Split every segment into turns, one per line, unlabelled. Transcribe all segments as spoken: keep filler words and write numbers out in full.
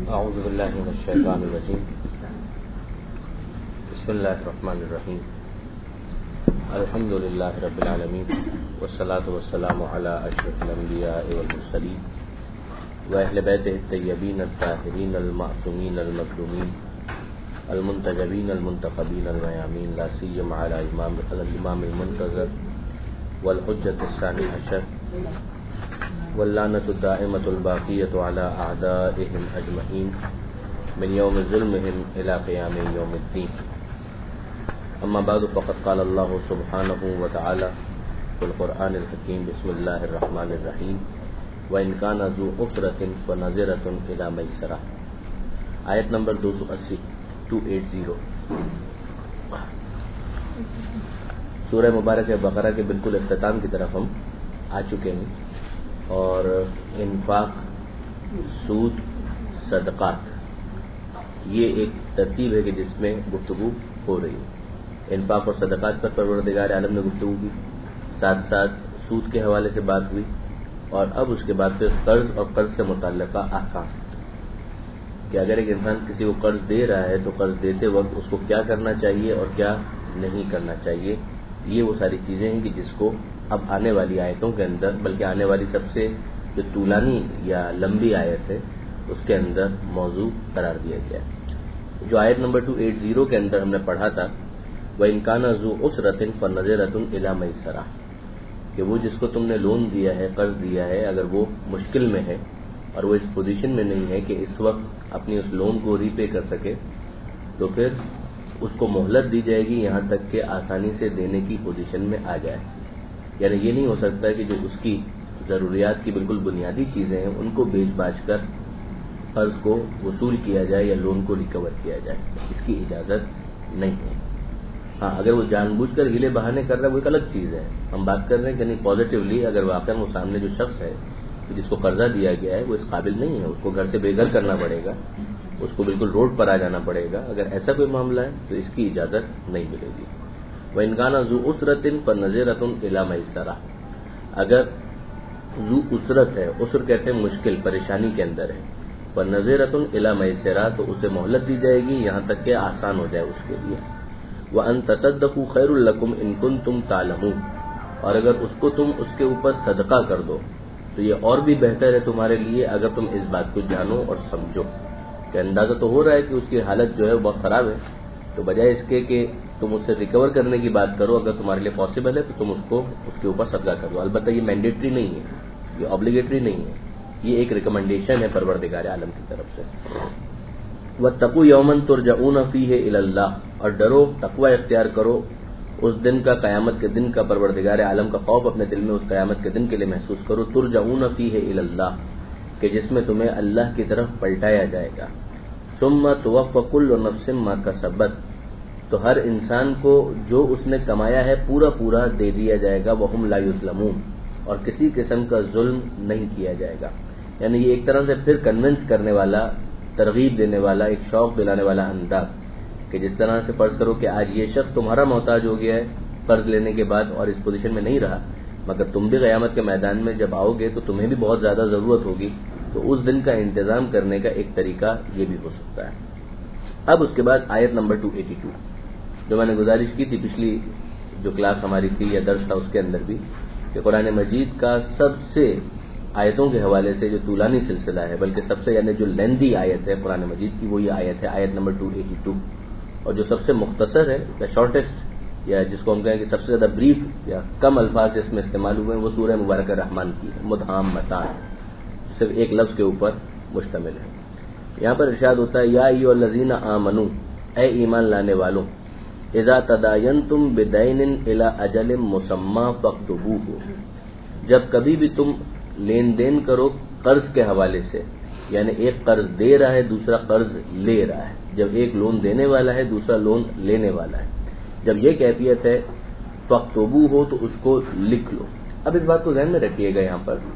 اعوذ باللہ من الشیطان الرجیم بسم اللہ الرحمن الرحیم الحمد للہ رب العالمین والصلاة والسلام علی اشرف الانبیاء والمرسلین واہل بیتہ الطیبین الطاہرین المعصومین المظلومین المنتجبین المنتخبین المیامین لا سیما علی امام الامام المنتظر والحجۃ الثانی عشر واللعنۃ الدائمۃ الباقیۃ علی اعدائہم اجمعین من یوم ظلمہم الی قیام یوم الدین. اما بعد فقد قال اللہ سبحانہ وتعالی فی القرآن الحکیم بسم اللہ الرحمن الرحیم وإن كان ذو عسرة فنظرة إلى ميسرة. آیت نمبر دو سو اسی دو سو اسی. سورہ مبارک بقرہ کے بالکل اختتام کی طرف ہم آ چکے ہیں، اور انفاق، سود، صدقات، یہ ایک ترتیب ہے کہ جس میں گفتگو ہو رہی ہے. انفاق اور صدقات پر پروردگار عالم نے گفتگو کی، ساتھ ساتھ سود کے حوالے سے بات ہوئی، اور اب اس کے بعد پھر قرض اور قرض سے متعلقہ احکام کہ اگر ایک انسان کسی کو قرض دے رہا ہے تو قرض دیتے وقت اس کو کیا کرنا چاہیے اور کیا نہیں کرنا چاہیے. یہ وہ ساری چیزیں ہیں کہ جس کو اب آنے والی آیتوں کے اندر، بلکہ آنے والی سب سے جو طولانی یا لمبی آیت ہے اس کے اندر موضوع قرار دیا گیا ہے. جو آیت نمبر دو سو اسی کے اندر ہم نے پڑھا تھا وَإِن كَانَ ذُو عُسْرَةٍ فَنَظِرَةٌ إِلَى مَيْسَرَةٍ، کہ وہ جس کو تم نے لون دیا ہے، قرض دیا ہے، اگر وہ مشکل میں ہے اور وہ اس پوزیشن میں نہیں ہے کہ اس وقت اپنی اس لون کو ری پے کر سکے، تو پھر اس کو مہلت دی جائے گی یہاں تک کہ آسانی سے دینے کی پوزیشن میں آ جائے. یعنی یہ نہیں ہو سکتا کہ جو اس کی ضروریات کی بالکل بنیادی چیزیں ہیں ان کو بیچ باچ کر قرض کو وصول کیا جائے یا لون کو ریکور کیا جائے، اس کی اجازت نہیں ہے. ہاں، اگر وہ جان بوجھ کر ہیلے بہانے کر رہا ہے وہ ایک الگ چیز ہے. ہم بات کر رہے ہیں کہ نہیں، پازیٹیولی اگر واقعا وہ سامنے جو شخص ہے جس کو قرضہ دیا گیا ہے وہ اس قابل نہیں ہے، اس کو گھر سے بے گھر کرنا پڑے گا، اس کو بالکل روڈ پر آ جانا پڑے گا. اگر ایسا کوئی معاملہ ہے تو اس کی اجازت نہیں ملے گی. وَإِن كَانَ ذُو عُسْرَةٍ فَنَظِرَةٌ إِلَى مَيْسَرَةٍ، اگر ذو عسرت ہے، عسر کہتے ہیں مشکل، پریشانی کے اندر ہے، فَنَظِرَةٌ إِلَى مَيْسَرَةٍ تو اسے مہلت دی جائے گی یہاں تک کہ آسان ہو جائے اس کے لیے. وَأَن تَصَدَّقُوا خَيْرٌ لَكُمْ إِن كُنتُمْ تَعْلَمُونَ، اور اگر اس کو تم اس کے اوپر صدقہ کر دو تو یہ اور بھی بہتر ہے تمہارے لیے اگر تم اس بات کو جانو اور سمجھو. کہ اندازہ تو ہو رہا ہے کہ اس کی حالت جو ہے وہ بہت خراب ہے، تو بجائے اس کے کہ تم اس سے ریکور کرنے کی بات کرو، اگر تمہارے لیے پاسبل ہے تو تم اس کو اس کے اوپر صدقہ کر دو. البتہ یہ مینڈیٹری نہیں ہے، یہ آبلیگیٹری نہیں ہے، یہ ایک ریکمنڈیشن ہے پروردگار عالم کی طرف سے. وَاتَّقُوا يَوْمًا تُرْجَعُونَ فِيهِ إِلَى اللَّهِ، اور ڈرو، تقوی اختیار کرو اس دن کا، قیامت کے دن کا. پروردگار عالم کا خوف اپنے دل میں اس قیامت کے دن کے لیے محسوس کرو. تُرْجَعُونَ فِيهِ إِلَى اللَّهِ، کہ جس میں تمہیں اللہ کی طرف پلٹایا جائے گا. ثُمَّ تُوَفَّى كُلُّ نَفْسٍ مَا كَسَبَتْ، تو ہر انسان کو جو اس نے کمایا ہے پورا پورا دے دیا جائے گا. وَهُمْ لَا يُظْلَمُونَ، اور کسی قسم کا ظلم نہیں کیا جائے گا. یعنی یہ ایک طرح سے پھر کنونس کرنے والا، ترغیب دینے والا، ایک شوق دلانے والا انداز کہ جس طرح سے فرض کرو کہ آج یہ شخص تمہارا محتاج ہو گیا ہے قرض لینے کے بعد اور اس پوزیشن میں نہیں رہا، مگر تم بھی قیامت کے میدان میں جب آؤ گے تو تمہیں بھی بہت زیادہ ضرورت ہوگی، تو اس دن کا انتظام کرنے کا ایک طریقہ یہ بھی ہو سکتا ہے. اب اس کے بعد آیت نمبر دو سو بانوے، جو میں نے گزارش کی تھی پچھلی جو کلاس ہماری تھی یا درس تھا اس کے اندر بھی، کہ قرآن مجید کا سب سے آیتوں کے حوالے سے جو طولانی سلسلہ ہے، بلکہ سب سے یعنی جو لیندی آیت ہے قرآن مجید کی، وہ یہ آیت ہے، آیت نمبر دو سو بانوے. اور جو سب سے مختصر ہے یا شارٹیسٹ، یا جس کو ہم کہیں کہ سب سے زیادہ بریف یا کم الفاظ اس میں استعمال ہوئے ہیں، وہ سورہ مبارکہ رحمان کی ہے، مدھامتان، صرف ایک لفظ کے اوپر مشتمل ہے. یہاں پر ارشاد ہوتا ہے یا ایھا الذین آمنوا، اے ایمان لانے والوں، اذا تداینتم بدین الی اجل مسمی فاکتبوہ، جب کبھی بھی تم لین دین کرو قرض کے حوالے سے، یعنی ایک قرض دے رہا ہے دوسرا قرض لے رہا ہے، جب ایک لون دینے والا ہے دوسرا لون لینے والا ہے، جب یہ کیفیت ہے فاکتبوہ ہو تو اس کو لکھ لو. اب اس بات کو ذہن میں رکھیے گا یہاں پر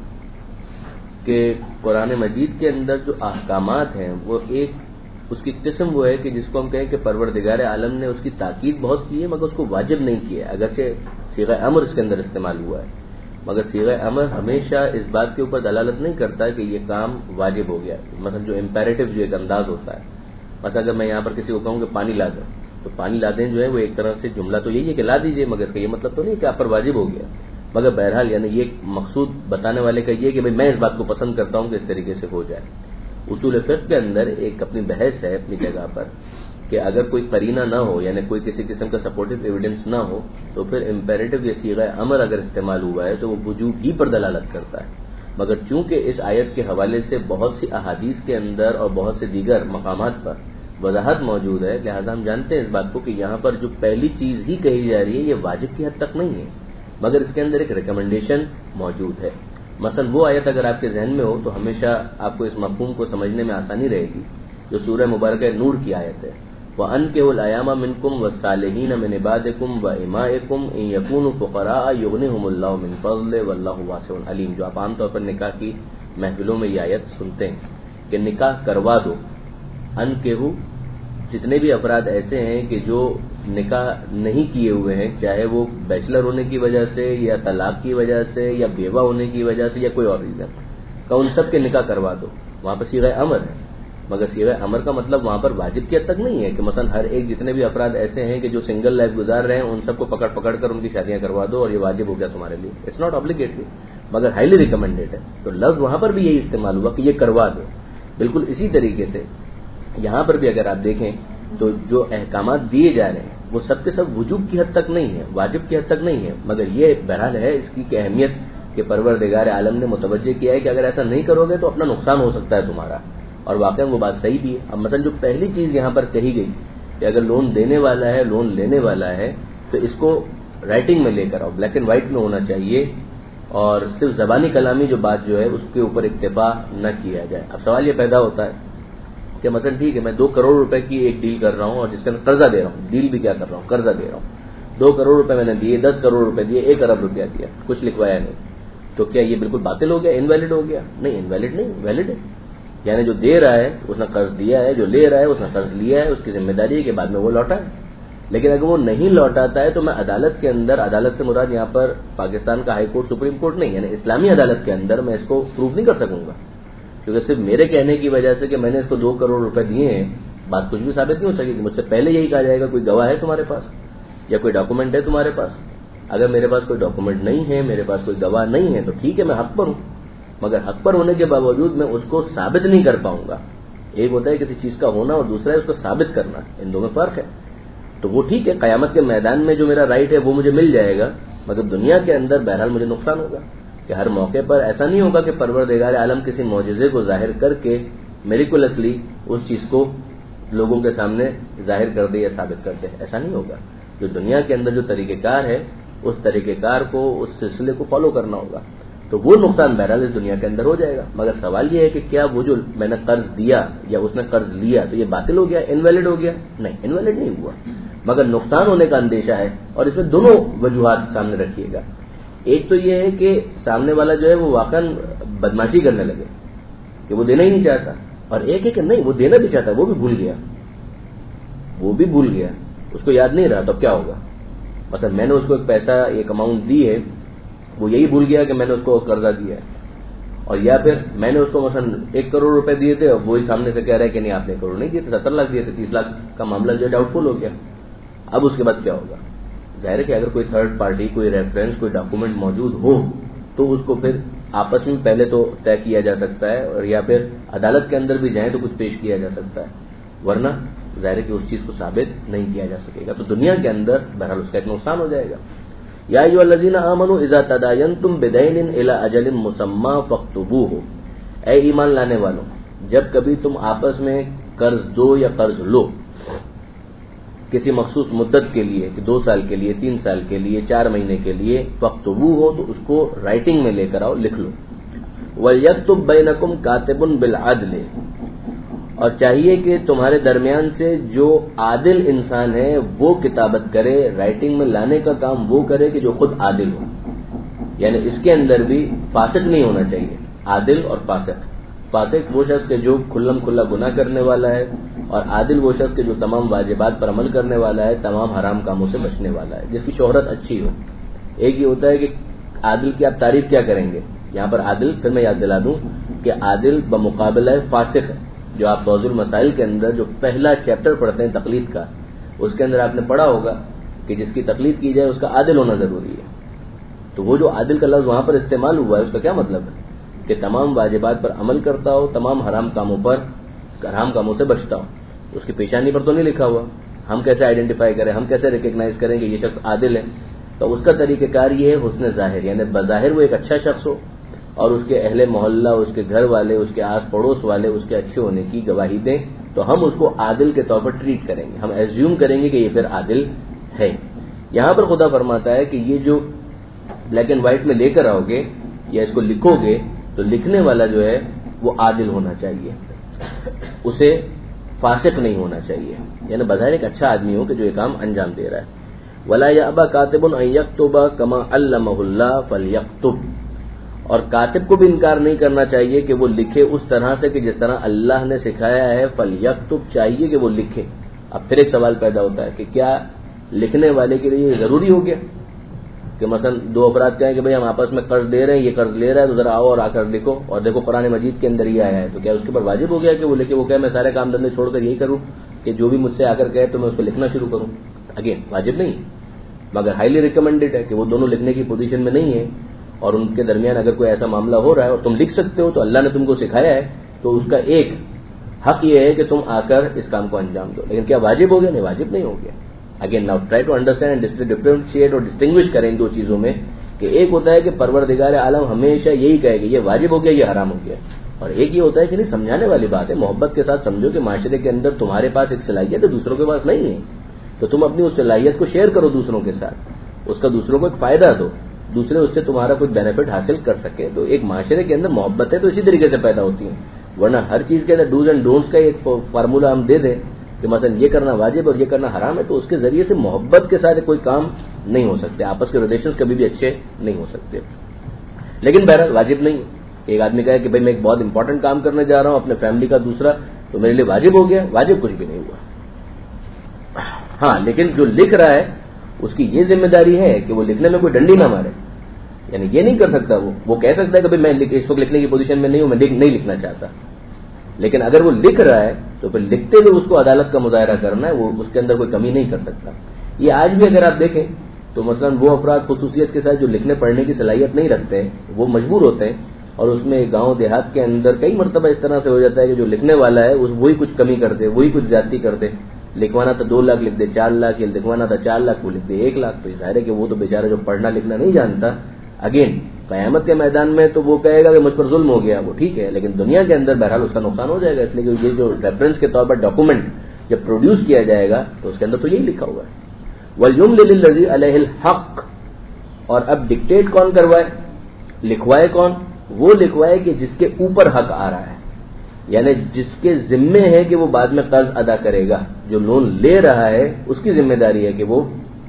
کہ قرآن مجید کے اندر جو احکامات ہیں وہ ایک اس کی قسم وہ ہے کہ جس کو ہم کہیں کہ پروردگار عالم نے اس کی تاکید بہت کی ہے مگر اس کو واجب نہیں کیا ہے، اگرچہ صیغہ امر اس کے اندر استعمال ہوا ہے، مگر صیغہ امر ہمیشہ اس بات کے اوپر دلالت نہیں کرتا کہ یہ کام واجب ہو گیا. مثلا جو امپیریٹو جو ایک انداز ہوتا ہے, مثلا اگر میں یہاں پر کسی کو کہوں کہ پانی لا دیں, تو پانی لا دیں جو ہے وہ ایک طرح سے جملہ تو یہی ہے کہ لا دیجئے, مگر اس کا یہ مطلب تو نہیں کہ آپ پر واجب ہو گیا. مگر بہرحال یعنی یہ مقصود بتانے والے کا یہ کہ بھئی میں اس بات کو پسند کرتا ہوں کہ اس طریقے سے ہو جائے. اصول فقہ کے اندر ایک اپنی بحث ہے اپنی جگہ پر کہ اگر کوئی قرینہ نہ ہو, یعنی کوئی کسی قسم کا سپورٹو ایویڈنس نہ ہو, تو پھر امپیریٹو یا صیغہ امر اگر استعمال ہوا ہے تو وہ وجوب ہی پر دلالت کرتا ہے. مگر چونکہ اس آیت کے حوالے سے بہت سی احادیث کے اندر اور بہت سے دیگر مقامات پر وضاحت موجود ہے, لہذا ہم جانتے ہیں اس بات کو کہ یہاں پر جو پہلی چیز ہی کہی جا رہی ہے یہ واجب کی حد تک نہیں ہے, مگر اس کے اندر ایک ریکمنڈیشن موجود ہے. مثلا وہ آیت اگر آپ کے ذہن میں ہو تو ہمیشہ آپ کو اس مفہوم کو سمجھنے میں آسانی رہے گی, جو سورہ مبارکہ نور کی آیت ہے, وَأَنكِحُوا الْأَيَامَ مِنكُمْ وَالصَّالِحِينَ مِنْ عِبَادِكُمْ وَإِمَائِكُمْ إِنْ يَكُونُوا فُقَرَاءَ يُغْنِهُمُ اللَّهُ مِنْ فَضْلِهِ وَاللَّهُ وَاسِعٌ عَلِيمٌ. جو آپ عام طور پر نکاح کی محفلوں میں یہ آیت سنتے ہیں کہ نکاح کروا دو. انکحوا, جتنے بھی افراد ایسے ہیں کہ جو نکاح نہیں کیے ہوئے ہیں, چاہے وہ بیچلر ہونے کی وجہ سے یا طلاق کی وجہ سے یا بیوہ ہونے کی وجہ سے یا کوئی اور ریزن, کہ ان سب کے نکاح کروا دو. وہاں پر صیغہ امر ہے, مگر صیغہ امر کا مطلب وہاں پر واجب کی حد تک نہیں ہے کہ مثلا ہر ایک جتنے بھی افراد ایسے ہیں کہ جو سنگل لائف گزار رہے ہیں ان سب کو پکڑ پکڑ کر ان کی شادیاں کروا دو اور یہ واجب ہو گیا تمہارے لیے. اٹس ناٹ obligatory, مگر ہائیلی ریکمینڈیڈ ہے. تو لفظ وہاں پر بھی یہی استعمال ہوا کہ یہ کروا دو. بالکل اسی طریقے سے یہاں پر بھی اگر آپ دیکھیں تو جو احکامات دیے جا رہے ہیں وہ سب کے سب وجوب کی حد تک نہیں ہے, واجب کی حد تک نہیں ہے, مگر یہ بہرحال ہے اس کی کہ اہمیت کہ پروردگار عالم نے متوجہ کیا ہے کہ اگر ایسا نہیں کرو گے تو اپنا نقصان ہو سکتا ہے تمہارا. اور واقعا وہ بات صحیح بھی ہے. اب مثلا جو پہلی چیز یہاں پر کہی گئی کہ اگر لون دینے والا ہے لون لینے والا ہے تو اس کو رائٹنگ میں لے کر آؤ, بلیک اینڈ وائٹ میں ہونا چاہیے, اور صرف زبانی کلامی جو بات جو ہے اس کے اوپر اکتفا نہ کیا جائے. اب سوال یہ پیدا ہوتا ہے کہ مثلا ٹھیک ہے میں دو کروڑ روپے کی ایک ڈیل کر رہا ہوں اور جس کا قرضہ دے رہا ہوں, ڈیل بھی کیا کر رہا ہوں, قرضہ دے رہا ہوں, دو کروڑ روپے میں نے دیے, دس کروڑ روپے دیے, ایک ارب روپیہ دیا, کچھ لکھوایا نہیں, تو کیا یہ بالکل باطل ہو گیا, انویلڈ ہو گیا؟ نہیں, انویلڈ نہیں, ویلڈ ہے. یعنی جو دے رہا ہے اس نے قرض دیا ہے, جو لے رہا ہے اس نے قرض لیا ہے, اس کی ذمہ داری ہے کہ بعد میں وہ لوٹائے. لیکن اگر وہ نہیں لوٹاتا ہے تو میں عدالت کے اندر, عدالت سے مراد یہاں پر پاکستان کا ہائی کورٹ سپریم کورٹ نہیں, یعنی اسلامی عدالت کے اندر میں اس کو پروف نہیں کر سکوں گا, کیونکہ صرف میرے کہنے کی وجہ سے کہ میں نے اس کو دو کروڑ روپے دیے ہیں بات کچھ بھی ثابت نہیں ہو سکے گی. مجھ سے پہلے یہی کہا جائے گا کوئی گواہ ہے تمہارے پاس یا کوئی ڈاکومنٹ ہے تمہارے پاس. اگر میرے پاس کوئی ڈاکومنٹ نہیں ہے, میرے پاس کوئی گواہ نہیں ہے, تو ٹھیک ہے میں حق پر ہوں, مگر حق پر ہونے کے باوجود میں اس کو ثابت نہیں کر پاؤں گا. ایک ہوتا ہے کسی چیز کا ہونا اور دوسرا ہے اس کو ثابت کرنا, ان دونوں میں فرق ہے. تو وہ ٹھیک ہے قیامت کے میدان میں جو میرا رائٹ ہے وہ مجھے مل جائے گا, مگر دنیا کے اندر بہرحال مجھے نقصان ہوگا کہ ہر موقع پر ایسا نہیں ہوگا کہ پروردگار عالم کسی معجزے کو ظاہر کر کے میریکولسلی اس چیز کو لوگوں کے سامنے ظاہر کر دے یا ثابت کر دے, ایسا نہیں ہوگا. جو دنیا کے اندر جو طریقہ کار ہے اس طریقہ کار کو, اس سلسلے کو فالو کرنا ہوگا, تو وہ نقصان بہرحال اس دنیا کے اندر ہو جائے گا. مگر سوال یہ ہے کہ کیا وہ جو میں نے قرض دیا یا اس نے قرض لیا تو یہ باطل ہو گیا, انویلڈ ہو گیا؟ نہیں, انویلڈ نہیں ہوا, مگر نقصان ہونے کا اندیشہ ہے. اور اس میں دونوں وجوہات سامنے رکھیے گا. ایک تو یہ ہے کہ سامنے والا جو ہے وہ واقعا بدماشی کرنے لگے کہ وہ دینا ہی نہیں چاہتا, اور ایک ہے کہ نہیں وہ دینا بھی چاہتا, وہ بھی بھول گیا, وہ بھی بھول گیا, اس کو یاد نہیں رہا, تو اب کیا ہوگا؟ مثلا میں نے اس کو ایک پیسہ ایک اماؤنٹ دی ہے, وہ یہی بھول گیا کہ میں نے اس کو قرضہ دیا ہے, اور یا پھر میں نے اس کو مثلا ایک کروڑ روپے دیے تھے اور وہی سامنے سے کہہ رہا ہے کہ نہیں آپ نے کروڑ نہیں دیے تھے, ستر لاکھ دیے تھے, تیس لاکھ کا معاملہ جو ہے ڈاؤٹ فل ہو گیا. اب اس کے بعد کیا ہوگا؟ ظاہر ہے کہ اگر کوئی تھرڈ پارٹی, کوئی ریفرنس, کوئی ڈاکومنٹ موجود ہو تو اس کو پھر آپس میں پہلے تو طے کیا جا سکتا ہے, اور یا پھر عدالت کے اندر بھی جائیں تو کچھ پیش کیا جا سکتا ہے, ورنہ ظاہر ہے کہ اس چیز کو ثابت نہیں کیا جا سکے گا. تو دنیا کے اندر بہرحال اس کا ایک نقصان ہو جائے گا. یا ایھا الذین آمنوا اذا تداینتم بدین الی اجل مسمی فاکتبوہ, اے ایمان لانے والوں جب کبھی تم آپس میں قرض دو یا قرض لو کسی مخصوص مدت کے لیے, کہ دو سال کے لیے, تین سال کے لیے, چار مہینے کے لیے, فاکتبوہ ہو تو اس کو رائٹنگ میں لے کر آؤ, لکھ لو. وَلْيَكْتُبْ بَيْنَكُمْ كَاتِبٌ بِالْعَدْلِ, اور چاہیے کہ تمہارے درمیان سے جو عادل انسان ہے وہ کتابت کرے, رائٹنگ میں لانے کا کام وہ کرے کہ جو خود عادل ہو. یعنی اس کے اندر بھی فاسق نہیں ہونا چاہیے, عادل اور فاسق. فاسق وہ شخص کے جو کھلم کھلا گناہ کرنے والا ہے, اور عادل وہ شخص کے جو تمام واجبات پر عمل کرنے والا ہے, تمام حرام کاموں سے بچنے والا ہے, جس کی شہرت اچھی ہو. ایک یہ ہوتا ہے کہ عادل کی آپ تعریف کیا کریں گے؟ یہاں پر عادل پھر میں یاد دلا دوں کہ عادل بمقابلہ فاسق ہے. جو آپ فوز المسائل کے اندر جو پہلا چیپٹر پڑھتے ہیں تقلید کا، اس کے اندر آپ نے پڑھا ہوگا کہ جس کی تقلید کی جائے اس کا عادل ہونا ضروری ہے. تو وہ جو عادل کا لفظ وہاں پر استعمال ہوا ہے اس کا کیا مطلب ہے؟ کہ تمام واجبات پر عمل کرتا ہو، تمام حرام کاموں پر حرام کاموں سے بچتا ہو. اس کی پیشانی پر تو نہیں لکھا ہوا. ہم کیسے آئیڈینٹیفائی کریں، ہم کیسے ریکگنائز کریں کہ یہ شخص عادل ہے؟ تو اس کا طریقہ کار یہ ہے حسن ظاہر، یعنی بظاہر وہ ایک اچھا شخص ہو اور اس کے اہل محلہ، اس کے گھر والے، اس کے آس پڑوس والے اس کے اچھے ہونے کی گواہی دیں تو ہم اس کو عادل کے طور پر ٹریٹ کریں گے، ہم ایزیوم کریں گے کہ یہ پھر عادل ہے. یہاں پر خدا فرماتا ہے کہ یہ جو بلیک اینڈ وائٹ میں لے کر آؤ گے یا اس کو لکھو گے تو لکھنے والا جو ہے وہ عادل ہونا چاہیے، اسے فاسق نہیں ہونا چاہیے، یعنی بظاہر ایک اچھا آدمی ہو کہ جو یہ کام انجام دے رہا ہے. وَلَا يَأْبَى كَاتِبٌ أَن يَكْتُبَ كَمَا عَلَّمَهُ اللَّهُ فَلْيَكْتُبْ. اور کاتب کو بھی انکار نہیں کرنا چاہیے کہ وہ لکھے اس طرح سے کہ جس طرح اللہ نے سکھایا ہے. فَلْيَكْتُبْ چاہیے کہ وہ لکھے. اب پھر ایک سوال پیدا ہوتا ہے کہ کیا لکھنے والے کے لیے یہ ضروری ہو گیا کہ مثلا دو افراد کہیں کہ بھئی ہم آپس میں قرض دے رہے ہیں، یہ قرض لے رہا ہے تو ذرا آؤ اور آ کر لکھو، اور دیکھو قرآن مجید کے اندر یہ آیا ہے، تو کیا اس کے اوپر واجب ہو گیا کہ وہ لکھے؟ وہ کہے میں سارے کام دھندے چھوڑ کر یہی کروں کہ جو بھی مجھ سے آ کر کہے تو میں اس کو لکھنا شروع کروں؟ اگین واجب نہیں، مگر ہائیلی ریکمینڈیڈ ہے کہ وہ دونوں لکھنے کی پوزیشن میں نہیں ہے اور ان کے درمیان اگر کوئی ایسا معاملہ ہو رہا ہے اور تم لکھ سکتے ہو تو اللہ نے تم کو سکھایا ہے تو اس کا ایک حق یہ ہے کہ تم آ کر اس کام کو انجام دو. لیکن کیا واجب ہو گیا؟ نہیں، واجب نہیں ہو گیا. Again now try to understand and differentiate اور ڈسٹنگوش کریں دو چیزوں میں کہ ایک ہوتا ہے کہ پروردگار عالم ہمیشہ یہی کہے کہ یہ واجب ہو گیا، یہ حرام ہو گیا، اور ایک یہ ہوتا ہے کہ نہیں، سمجھانے والی بات ہے، محبت کے ساتھ سمجھو کہ معاشرے کے اندر تمہارے پاس ایک صلاحیت ہے دوسروں کے پاس نہیں ہے، تو تم اپنی اس صلاحیت کو شیئر کرو دوسروں کے ساتھ، اس کا دوسروں کو ایک فائدہ دو، دوسرے اس سے تمہارا کچھ بینیفٹ حاصل کر سکے. تو ایک معاشرے کے اندر محبت ہے تو اسی طریقے سے پیدا ہوتی ہیں، ورنہ ہر چیز کے اندر ڈوز اینڈ ڈونٹس کا ایک فارمولہ ہم دے دیں کہ مثلا یہ کرنا واجب اور یہ کرنا حرام ہے تو اس کے ذریعے سے محبت کے ساتھ کوئی کام نہیں ہو سکتے، آپس کے ریلیشنز کبھی بھی اچھے نہیں ہو سکتے. لیکن بہرحال واجب نہیں. ایک آدمی کہے کہ بھائی میں ایک بہت امپورٹنٹ کام کرنے جا رہا ہوں اپنے فیملی کا دوسرا، تو میرے لیے واجب ہو گیا، واجب کچھ بھی نہیں ہوا. ہاں لیکن جو لکھ رہا ہے اس کی یہ ذمہ داری ہے کہ وہ لکھنے میں کوئی ڈنڈی نہ مارے، یعنی یہ نہیں کر سکتا وہ وہ کہہ سکتا ہے کہ بھائی میں اس وقت لکھنے کی پوزیشن میں نہیں ہوں، میں نہیں لکھنا چاہتا، لیکن اگر وہ لکھ رہا ہے تو پھر لکھتے ہوئے اس کو عدالت کا مظاہرہ کرنا ہے، وہ اس کے اندر کوئی کمی نہیں کر سکتا. یہ آج بھی اگر آپ دیکھیں تو مثلا وہ افراد خصوصیت کے ساتھ جو لکھنے پڑھنے کی صلاحیت نہیں رکھتے ہیں وہ مجبور ہوتے ہیں، اور اس میں گاؤں دیہات کے اندر کئی مرتبہ اس طرح سے ہو جاتا ہے کہ جو لکھنے والا ہے وہی کچھ کمی کر دے، وہی کچھ زیادتی کر دے، لکھوانا تھا دو لاکھ لکھ دے چار لاکھ، یا لکھوانا تھا چار لاکھ وہ لکھ دے ایک لاکھ. تو ظاہر ہے کہ وہ تو بیچارہ جو پڑھنا لکھنا نہیں جانتا، اگین قیامت کے میدان میں تو وہ کہے گا کہ مجھ پر ظلم ہو گیا، وہ ٹھیک ہے، لیکن دنیا کے اندر بہرحال اس کا نقصان ہو جائے گا، اس لیے کہ یہ جو ریفرنس کے طور پر ڈاکومنٹ جب پروڈیوس کیا جائے گا تو اس کے اندر تو یہی لکھا ہوا ہے وَلْيُمْلِلِ الَّذِي عَلَيْهِ الْحَقُّ. اور اب ڈکٹیٹ کون کروائے، لکھوائے کون؟ وہ لکھوائے کہ جس کے اوپر حق آ رہا ہے، یعنی جس کے ذمے ہے کہ وہ بعد میں قرض ادا کرے گا. جو لون لے رہا ہے اس کی ذمہ داری ہے کہ وہ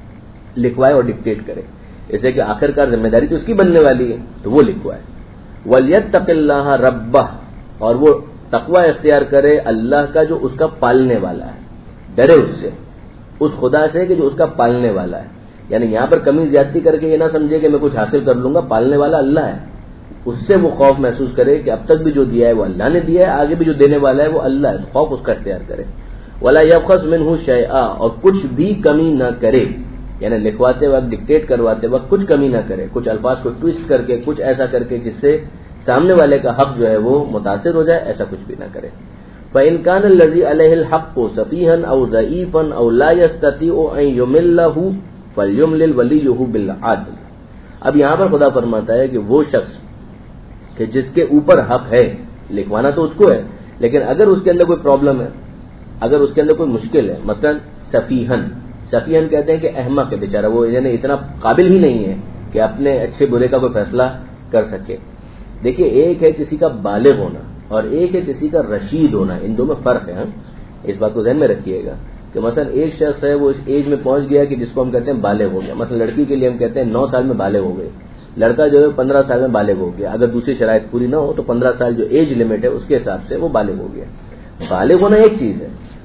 لکھوائے اور ڈکٹیٹ کرے، اسے کہ آخر کار ذمہ داری تو اس کی بننے والی ہے تو وہ لکھوائے. وَلْيَتَّقِ اللَّهَ رَبَّهُ. اور وہ تقوی اختیار کرے اللہ کا جو اس کا پالنے والا ہے، ڈرے اس سے، اس خدا سے کہ جو اس کا پالنے والا ہے. یعنی یہاں پر کمی زیادتی کر کے یہ نہ سمجھے کہ میں کچھ حاصل کر لوں گا، پالنے والا اللہ ہے، اس سے وہ خوف محسوس کرے کہ اب تک بھی جو دیا ہے وہ اللہ نے دیا ہے، آگے بھی جو دینے والا ہے وہ اللہ ہے، خوف اس کا اختیار کرے. وَلَا يَبْخَسْ مِنْهُ شَيْئًا. اور کچھ بھی کمی نہ کرے، یعنی لکھواتے وقت ڈکٹیٹ کرواتے وقت کچھ کمی نہ کرے، کچھ الفاظ کو ٹویسٹ کر کے کچھ ایسا کر کے جس سے سامنے والے کا حق جو ہے وہ متاثر ہو جائے، ایسا کچھ بھی نہ کرے. فَإِنْ كَانَ الَّذِي عَلَيْهِ الْحَقُّ سَفِيهًا أَوْ ضَعِيفًا أَوْ لَا يَسْتَطِيعُ أَنْ يُمِلَّهُ فَلْيُمْلِلْ وَلِيُّهُ بِالْعَدْلِ. اب یہاں پر خدا فرماتا ہے کہ وہ شخص کہ جس کے اوپر حق ہے، لکھوانا تو اس کو ہے، لیکن اگر اس کے اندر کوئی پرابلم ہے، اگر اس کے اندر کوئی مشکل ہے، مثلا سفیہن، سفیہن کہتے ہیں کہ احمق ہے بیچارہ، وہ یعنی اتنا قابل ہی نہیں ہے کہ اپنے اچھے برے کا کوئی فیصلہ کر سکے. دیکھیے ایک ہے کسی کا بالغ ہونا اور ایک ہے کسی کا رشید ہونا، ان دونوں میں فرق ہے. ہاں اس بات کو ذہن میں رکھیے گا کہ مثلا ایک شخص ہے وہ اس ایج میں پہنچ گیا کہ جس کو ہم کہتے ہیں بالغ ہو گیا. مثلا لڑکی کے لیے ہم کہتے ہیں نو سال میں بالغ ہو گئے، لڑکا جو ہے پندرہ سال میں بالغ ہو گیا. اگر دوسری شرائط پوری نہ ہو تو پندرہ سال جو ایج لمٹ ہے اس کے حساب سے وہ بالغ ہو گیا. بالغ ہونا ایک چیز ہے،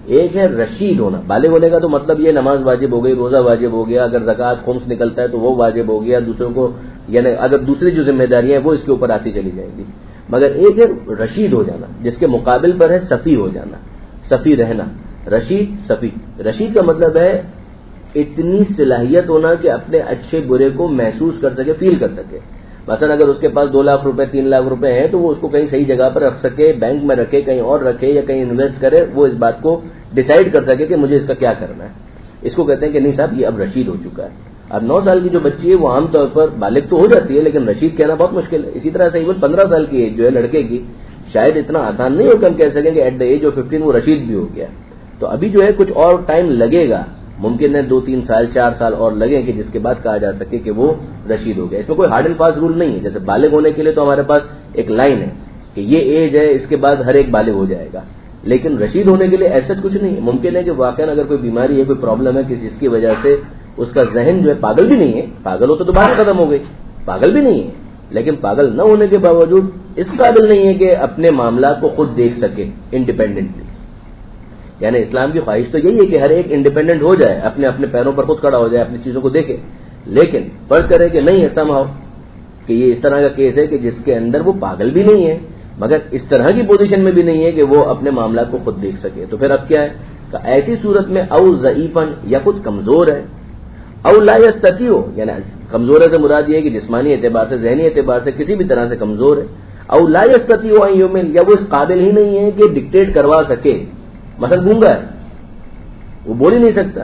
ایک ہے رشید ہونا. بالغ ہونے کا تو مطلب یہ نماز واجب ہو گئی, روزہ واجب ہو گیا, اگر زکوٰۃ خمس نکلتا ہے تو وہ واجب ہو گیا, دوسروں کو یعنی اگر دوسری جو ذمہ داریاں ہیں وہ اس کے اوپر آتی چلی جائیں گی. مگر ایک ہے رشید ہو جانا, جس کے مقابل پر ہے صفی ہو جانا, صفی رہنا. رشید صفی. رشید کا مطلب ہے اتنی صلاحیت ہونا کہ اپنے اچھے برے کو محسوس کر سکے, فیل کر سکے. مثلا اگر اس کے پاس دو لاکھ روپے تین لاکھ روپے ہیں تو وہ اس کو کہیں صحیح جگہ پر رکھ سکے, بینک میں رکھے, کہیں اور رکھے یا کہیں انویسٹ کرے, وہ اس بات کو ڈیسائیڈ کر سکے کہ مجھے اس کا کیا کرنا ہے. اس کو کہتے ہیں کہ نہیں صاحب یہ اب رشید ہو چکا ہے. اب نو سال کی جو بچی ہے وہ عام طور پر بالغ تو ہو جاتی ہے لیکن رشید کہنا بہت مشکل ہے. اسی طرح سے ایون پندرہ سال کی ایج جو ہے لڑکے کی شاید اتنا آسان نہیں ہو کہ ہم کہہ سکیں کہ at the age of fifteen وہ رشید بھی ہو گیا. تو ابھی جو ہے کچھ اور ٹائم لگے گا, ممکن ہے دو تین سال چار سال اور لگیں کہ جس کے بعد کہا جا سکے کہ وہ رشید ہو گیا. اس میں کوئی ہارڈ اینڈ فاسٹ رول نہیں ہے. جیسے بالغ ہونے کے لیے تو ہمارے پاس ایک لائن ہے کہ یہ ایج ہے, اس کے بعد ہر ایک بالغ ہو جائے گا, لیکن رشید ہونے کے لیے ایسا کچھ نہیں ہے. ممکن ہے کہ واقعا اگر کوئی بیماری ہے, کوئی پرابلم ہے کہ جس کی وجہ سے اس کا ذہن جو ہے, پاگل بھی نہیں ہے, پاگل ہوتا تو بات ختم ہو گئی, پاگل بھی نہیں ہے, لیکن پاگل نہ ہونے کے باوجود اس قابل نہیں ہے کہ اپنے معاملات کو خود دیکھ سکے انڈیپینڈنٹلی. یعنی اسلام کی خواہش تو یہی ہے کہ ہر ایک انڈیپینڈنٹ ہو جائے, اپنے اپنے پیروں پر خود کھڑا ہو جائے, اپنی چیزوں کو دیکھے. لیکن فرض کرے کہ نہیں ایسا ہو کہ یہ اس طرح کا کیس ہے کہ جس کے اندر وہ پاگل بھی نہیں ہے مگر اس طرح کی پوزیشن میں بھی نہیں ہے کہ وہ اپنے معاملات کو خود دیکھ سکے, تو پھر اب کیا ہے کہ ایسی صورت میں او ضعیفن یا خود کمزور ہے, او لا یستطیع یعنی کمزور ہے سے مراد یہ ہے کہ جسمانی اعتبار سے, ذہنی اعتبار سے کسی بھی طرح سے کمزور ہے. او لا یستطیع ان یؤمن یا وہ اس قابل ہی نہیں ہے کہ ڈکٹیٹ کروا سکے. مثلا گونگا ہے, وہ بول ہی نہیں سکتا.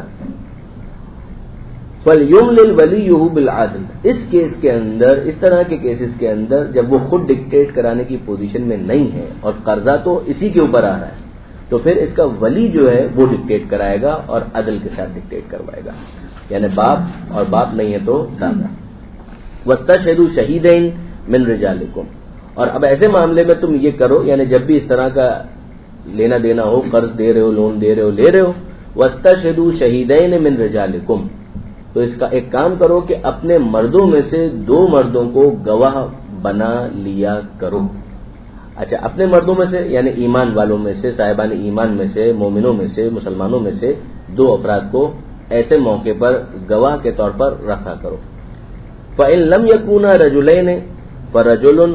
فَلْيُمْلِلْ وَلِيُّهُ بِالْعَدْلِ. اس کیس کے اندر, اس طرح کے کیسز کے اندر جب وہ خود ڈکٹیٹ کرانے کی پوزیشن میں نہیں ہے اور قرضہ تو اسی کے اوپر آ رہا ہے, تو پھر اس کا ولی جو ہے وہ ڈکٹیٹ کرائے گا اور عدل کے ساتھ ڈکٹیٹ کروائے گا. یعنی باپ, اور باپ نہیں ہے تو دادا. وَاسْتَشْهِدُوا شَهِيدَيْنِ مِنْ رِجَالِكُمْ. اور اب ایسے معاملے میں تم یہ کرو, یعنی جب بھی اس طرح کا لینا دینا ہو, قرض دے رہے ہو, لون دے رہے ہو, لے رہے ہو, وَاسْتَشْهِدُوا شَهِيدَيْنِ مِنْ رِجَالِكُمْ, تو اس کا ایک کام کرو کہ اپنے مردوں میں سے دو مردوں کو گواہ بنا لیا کرو. اچھا, اپنے مردوں میں سے یعنی ایمان والوں میں سے, صاحبان ایمان میں سے, مومنوں میں سے, مسلمانوں میں سے دو افراد کو ایسے موقع پر گواہ کے طور پر رکھا کرو. فَإِن لَمْ يَكُونَا رَجُلَيْنِ فَرَجُلٌ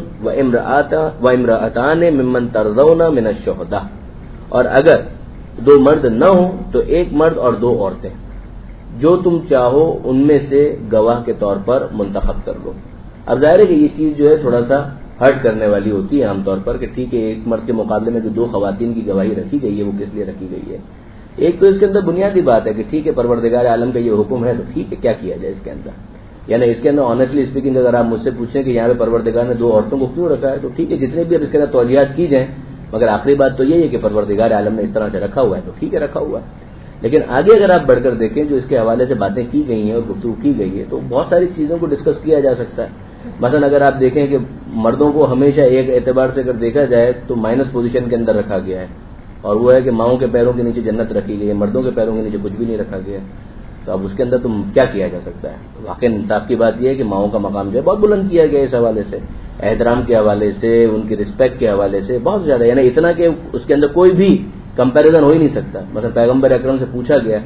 وَامْرَأَتَانِ مِمَّنْ تَرْضَوْنَ مِنَ الشُّهَدَاءِ. اور اگر دو مرد نہ ہوں تو ایک مرد اور دو عورتیں, جو تم چاہو ان میں سے گواہ کے طور پر منتخب کر لو. اب ظاہر ہے کہ یہ چیز جو ہے تھوڑا سا ہرٹ کرنے والی ہوتی ہے عام طور پر, کہ ٹھیک ہے ایک مرد کے مقابلے میں جو دو خواتین کی گواہی رکھی گئی ہے وہ کس لیے رکھی گئی ہے. ایک تو اس کے اندر بنیادی بات ہے کہ ٹھیک ہے پروردگار عالم کا یہ حکم ہے تو ٹھیک ہے کیا کیا جائے اس کے اندر. یعنی اس کے اندر آنیسٹلی اسپیکنگ اگر آپ مجھ سے پوچھیں کہ یہاں پہ پروردگار نے دو عورتوں کو کیوں رکھا ہے, تو ٹھیک ہے جتنے بھی اب اس کے اندر توجیہات کی جائیں, مگر آخری بات تو یہی ہے کہ پروردگار عالم نے اس طرح سے رکھا ہوا ہے تو ٹھیک ہے رکھا ہوا ہے. لیکن آگے اگر آپ بڑھ کر دیکھیں جو اس کے حوالے سے باتیں کی گئی ہیں اور گفتگو کی گئی ہے تو بہت ساری چیزوں کو ڈسکس کیا جا سکتا ہے. مثلا اگر آپ دیکھیں کہ مردوں کو ہمیشہ ایک اعتبار سے اگر دیکھا جائے تو مائنس پوزیشن کے اندر رکھا گیا ہے, اور وہ ہے کہ ماؤں کے پیروں کے نیچے جنت رکھی گئی ہے, مردوں کے پیروں کے نیچے کچھ بھی نہیں رکھا گیا. تو اب اس کے اندر تم کیا کیا جا سکتا ہے. واقعی انصاف کی بات یہ ہے کہ ماؤں کا مقام جو ہے بہت بلند کیا گیا اس حوالے سے, احترام کے حوالے سے, ان کی رسپیکٹ کے حوالے سے بہت زیادہ, یعنی اتنا کہ اس کے اندر کوئی بھی کمپیریزن ہو ہی نہیں سکتا. مثلا پیغمبر اکرم سے پوچھا گیا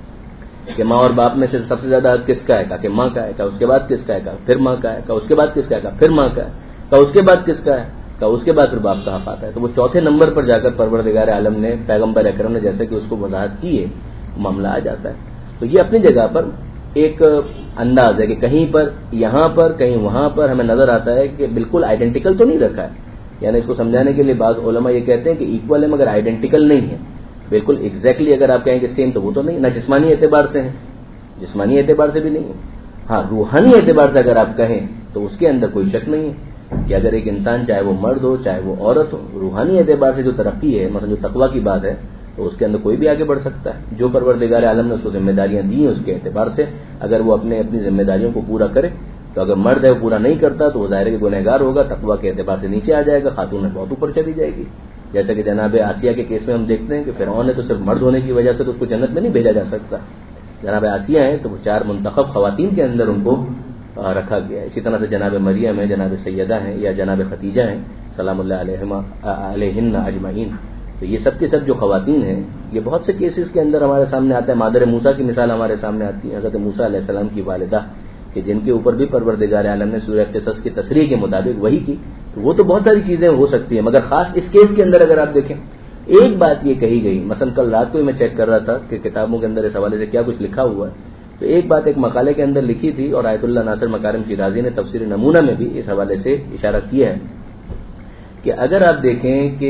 کہ ماں اور باپ میں سے سب سے زیادہ حق کس کا ہے, کہا کہ ماں کا ہے. کہا اس کے بعد کس کا ہے, کہا پھر ماں کا ہے. کہا اس کے بعد کس کا ہے, کہا پھر ماں کا ہے. کہا اس کے بعد کس کا ہے, کہا اس کے بعد پھر باپ کا حق آتا ہے. تو وہ چوتھے نمبر پر جا کر پروردگار عالم نے, پیغمبر اکرم نے جیسے کہ اس کو وضاحت کی ہے, معاملہ آ جاتا ہے. تو یہ اپنی جگہ پر ایک انداز ہے کہ کہیں پر یہاں پر کہیں وہاں پر ہمیں نظر آتا ہے کہ بالکل آئیڈینٹیکل تو نہیں رکھا ہے. یعنی اس کو سمجھانے کے لیے بعض علماء یہ کہتے ہیں کہ ایکول ہے مگر آئیڈینٹیکل نہیں ہے, بالکل ایگزیکٹلی اگر آپ کہیں کہ سیم تو وہ تو نہیں, نہ جسمانی اعتبار سے ہیں, جسمانی اعتبار سے بھی نہیں ہے. ہاں روحانی اعتبار سے اگر آپ کہیں تو اس کے اندر کوئی شک نہیں ہے کہ اگر ایک انسان چاہے وہ مرد ہو چاہے وہ عورت ہو, روحانی اعتبار سے جو ترقی ہے, مثلا جو تقویٰ کی بات ہے, تو اس کے اندر کوئی بھی آگے بڑھ سکتا ہے. جو پروردگار عالم نے اس کو ذمہ داریاں دی ہیں اس کے اعتبار سے اگر وہ اپنے اپنی ذمہ داریوں کو پورا کرے, تو اگر مرد ہے وہ پورا نہیں کرتا تو وہ ظاہر ہے کہ گنہگار ہوگا, تقویٰ کے اعتبار سے نیچے آ جائے گا, خاتون بہت اوپر چلی جائے گی. جیسا کہ جناب آسیہ کے کیس میں ہم دیکھتے ہیں کہ فرعون نے تو صرف مرد ہونے کی وجہ سے تو اس کو جنت میں نہیں بھیجا جا سکتا. جناب آسیہ ہیں تو وہ چار منتخب خواتین کے اندر ان کو رکھا گیا. اسی طرح سے جناب مریم ہے, جناب سیدہ ہیں یا جناب ختیجہ ہیں سلام اللہ علیہما علیہن اجمعین, تو یہ سب کے سب جو خواتین ہیں یہ بہت سے کیسز کے اندر ہمارے سامنے آتا ہے. مادر موسیٰ کی مثال ہمارے سامنے آتی ہے, حضرت موسیٰ علیہ السلام کی والدہ کہ جن کے اوپر بھی پروردگار عالم نے سورہ قصص کی تصریح کے مطابق وہی کی. تو وہ تو بہت ساری چیزیں ہو سکتی ہیں, مگر خاص اس کیس کے اندر اگر آپ دیکھیں ایک بات یہ کہی گئی, مثلا کل رات کو ہی میں چیک کر رہا تھا کہ کتابوں کے اندر اس حوالے سے کیا کچھ لکھا ہوا ہے, تو ایک بات ایک مقالے کے اندر لکھی تھی اور آیت اللہ ناصر مکارم شیرازی نے تفسیر نمونہ میں بھی اس حوالے سے اشارہ کیا ہے کہ اگر آپ دیکھیں کہ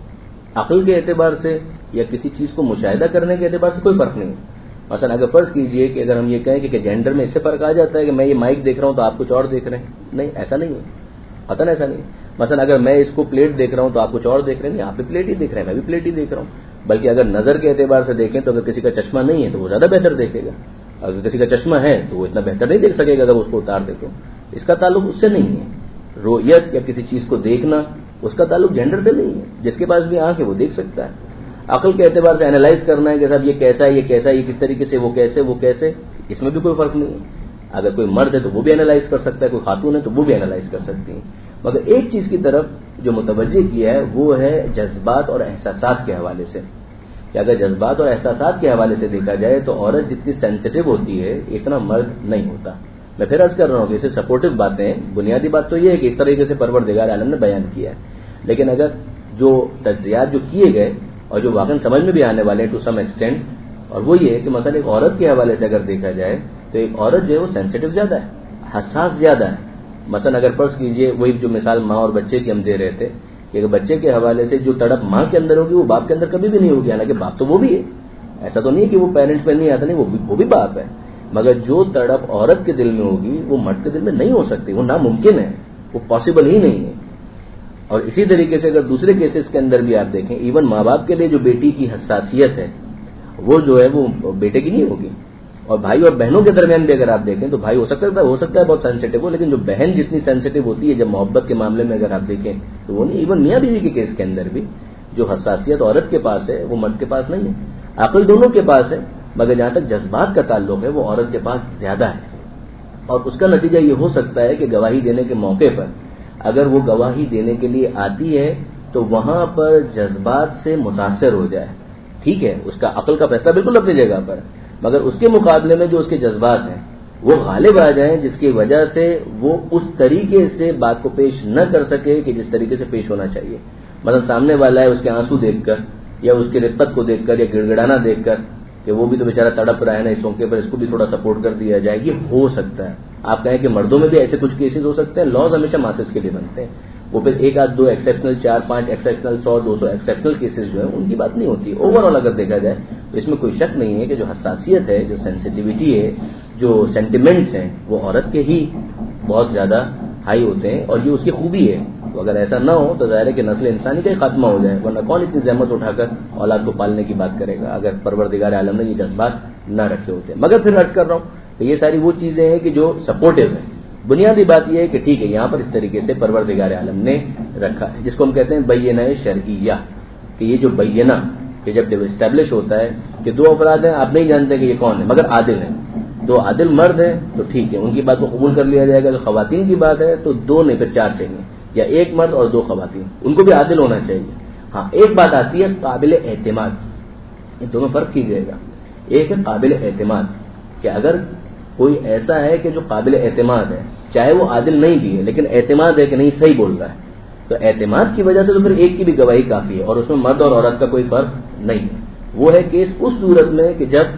عقل کے اعتبار سے یا کسی چیز کو مشاہدہ کرنے کے اعتبار سے کوئی فرق نہیں ہے. مثلا اگر فرض کیجئے کہ اگر ہم یہ کہیں کہ جینڈر میں اس سے فرق آ جاتا ہے کہ میں یہ مائک دیکھ رہا ہوں تو آپ کچھ اور دیکھ رہے ہیں, نہیں ایسا نہیں ہے, قطعاً ایسا نہیں. مثلا اگر میں اس کو پلیٹ دیکھ رہا ہوں تو آپ کچھ اور دیکھ رہے ہیں, نہیں آپ بھی پلیٹ ہی دیکھ رہے ہیں, میں بھی پلیٹ ہی دیکھ رہا ہوں. بلکہ اگر نظر کے اعتبار سے دیکھیں تو اگر کسی کا چشمہ نہیں ہے تو وہ زیادہ بہتر دیکھے گا, اگر کسی کا چشمہ ہے تو وہ اتنا بہتر نہیں دیکھ سکے گا اگر اس کو اتار دے. تو اس کا تعلق اس سے نہیں ہے. رؤیت یا کسی چیز کو دیکھنا اس کا تعلق جینڈر سے نہیں ہے. جس کے پاس بھی آنکھ ہے وہ دیکھ سکتا ہے. عقل کے اعتبار سے اینالائز کرنا ہے کہ صاحب یہ کیسا ہے, یہ کیسا ہے, یہ کس طریقے سے, وہ کیسے وہ کیسے, اس میں بھی کوئی فرق نہیں ہے. اگر کوئی مرد ہے تو وہ بھی اینالائز کر سکتا ہے, کوئی خاتون ہے تو وہ بھی اینالائز کر سکتی ہیں. مگر ایک چیز کی طرف جو متوجہ کیا ہے وہ ہے جذبات اور احساسات کے حوالے سے, کہ اگر جذبات اور احساسات کے حوالے سے دیکھا جائے تو عورت جتنی سینسٹیو ہوتی ہے اتنا مرد نہیں ہوتا. میں پھر عرض کر رہا ہوں کہ اسے سپورٹو باتیں ہیں. بنیادی بات تو یہ ہے کہ اس طریقے سے پروردگار عالم نے بیان کیا ہے, لیکن اگر جو تجزیات جو کیے گئے اور جو واقعی سمجھ میں بھی آنے والے ہیں ٹو سم ایکسٹینٹ, اور وہ یہ ہے کہ مثلا ایک عورت کے حوالے سے اگر دیکھا جائے تو ایک عورت جو ہے وہ سینسٹیو زیادہ ہے, حساس زیادہ ہے. مثلا اگر فرض کیجئے وہی جو مثال ماں اور بچے کی ہم دے رہے تھے کہ بچے کے حوالے سے جو تڑپ ماں کے اندر ہوگی وہ باپ کے اندر کبھی بھی نہیں ہوگی, حالانکہ باپ تو وہ بھی ہے, ایسا تو نہیں ہے کہ وہ پیرنٹس پہ نہیں آتا, نہیں, وہ بھی, وہ بھی باپ ہے. مگر جو تڑپ عورت کے دل میں ہوگی وہ مرد کے دل میں نہیں ہو سکتی, وہ ناممکن ہے, وہ پاسبل ہی نہیں ہے. اور اسی طریقے سے اگر دوسرے کیسز کے اندر بھی آپ دیکھیں, ایون ماں باپ کے لیے جو بیٹی کی حساسیت ہے وہ جو ہے وہ بیٹے کی نہیں ہوگی. اور بھائی اور بہنوں کے درمیان بھی اگر آپ دیکھیں تو بھائی ہو سکتا ہے ہو سکتا ہے بہت سینسٹیو ہو, لیکن جو بہن جتنی سینسٹیو ہوتی ہے جب محبت کے معاملے میں اگر آپ دیکھیں تو وہ نہیں. ایون میاں بیوی کے کیس کے اندر بھی جو حساسیت عورت کے پاس ہے وہ مرد کے پاس نہیں ہے. عقل دونوں کے پاس ہے, مگر جہاں تک جذبات کا تعلق ہے وہ عورت کے پاس زیادہ ہے. اور اس کا نتیجہ یہ ہو سکتا ہے کہ گواہی دینے کے موقع پر اگر وہ گواہی دینے کے لیے آتی ہے تو وہاں پر جذبات سے متاثر ہو جائے, ٹھیک ہے, اس کا عقل کا فیصلہ بالکل اپنی جگہ پر, مگر اس کے مقابلے میں جو اس کے جذبات ہیں وہ غالب آ جائیں, جس کی وجہ سے وہ اس طریقے سے بات کو پیش نہ کر سکے کہ جس طریقے سے پیش ہونا چاہیے. مثلا سامنے والا ہے, اس کے آنسو دیکھ کر یا اس کی رقت کو دیکھ کر یا گڑ گڑانا دیکھ کر کہ وہ بھی تو بیچارہ تڑپ رہا ہے نا اس موقع پر, اس کو بھی تھوڑا سپورٹ کر دیا جائے, یہ ہو سکتا ہے. آپ کہیں کہ مردوں میں بھی ایسے کچھ کیسز ہو سکتے ہیں, لاز ہمیشہ ماسز کے لیے بنتے ہیں, وہ پھر ایک آدھ دو ایکسیپشنل, چار پانچ ایکسیپشنل, سو دو سو ایکسیپشنل کیسز جو ہیں ان کی بات نہیں ہوتی. اوور آل اگر دیکھا جائے تو اس میں کوئی شک نہیں ہے کہ جو حساسیت ہے, جو سینسٹیوٹی ہے, جو سینٹیمنٹس ہیں وہ عورت کے ہی بہت زیادہ ہائی ہوتے ہیں, اور یہ اس کی خوبی ہے. تو اگر ایسا نہ ہو تو ظاہر ہے کہ نسل انسانی کا ہی خاتمہ ہو جائے, ورنہ کون اتنی زحمت اٹھا کر اولاد کو پالنے کی بات کرے گا اگر پروردگار عالم نے یہ جذبات نہ رکھے ہوتے. مگر پھر عرض کر رہا ہوں کہ یہ ساری وہ چیزیں ہیں کہ جو سپورٹو ہیں. بنیادی بات یہ ہے کہ ٹھیک ہے یہاں پر اس طریقے سے پروردگار عالم نے رکھا ہے, جس کو ہم کہتے ہیں بینہ شرعیہ, کہ یہ جو بینہ کہ جب اسٹیبلش ہوتا ہے کہ دو افراد ہیں, آپ نہیں جانتے کہ یہ کون ہے مگر عادل ہیں, دو عادل مرد ہیں تو ٹھیک ہے ان کی بات کو قبول کر لیا جائے گا. اگر خواتین کی بات ہے تو دو نہیں پھر چار چاہیے, یا ایک مرد اور دو خواتین, ان کو بھی عادل ہونا چاہیے. ہاں ایک بات آتی ہے قابل اعتماد, ان دونوں فرق کیجیے گا. ایک ہے قابل اعتماد کہ اگر کوئی ایسا ہے کہ جو قابل اعتماد ہے, چاہے وہ عادل نہیں بھی ہے لیکن اعتماد ہے کہ نہیں صحیح بول رہا ہے, تو اعتماد کی وجہ سے تو پھر ایک کی بھی گواہی کافی ہے, اور اس میں مرد اور عورت کا کوئی فرق نہیں ہے. وہ ہے کیس اس صورت میں کہ جب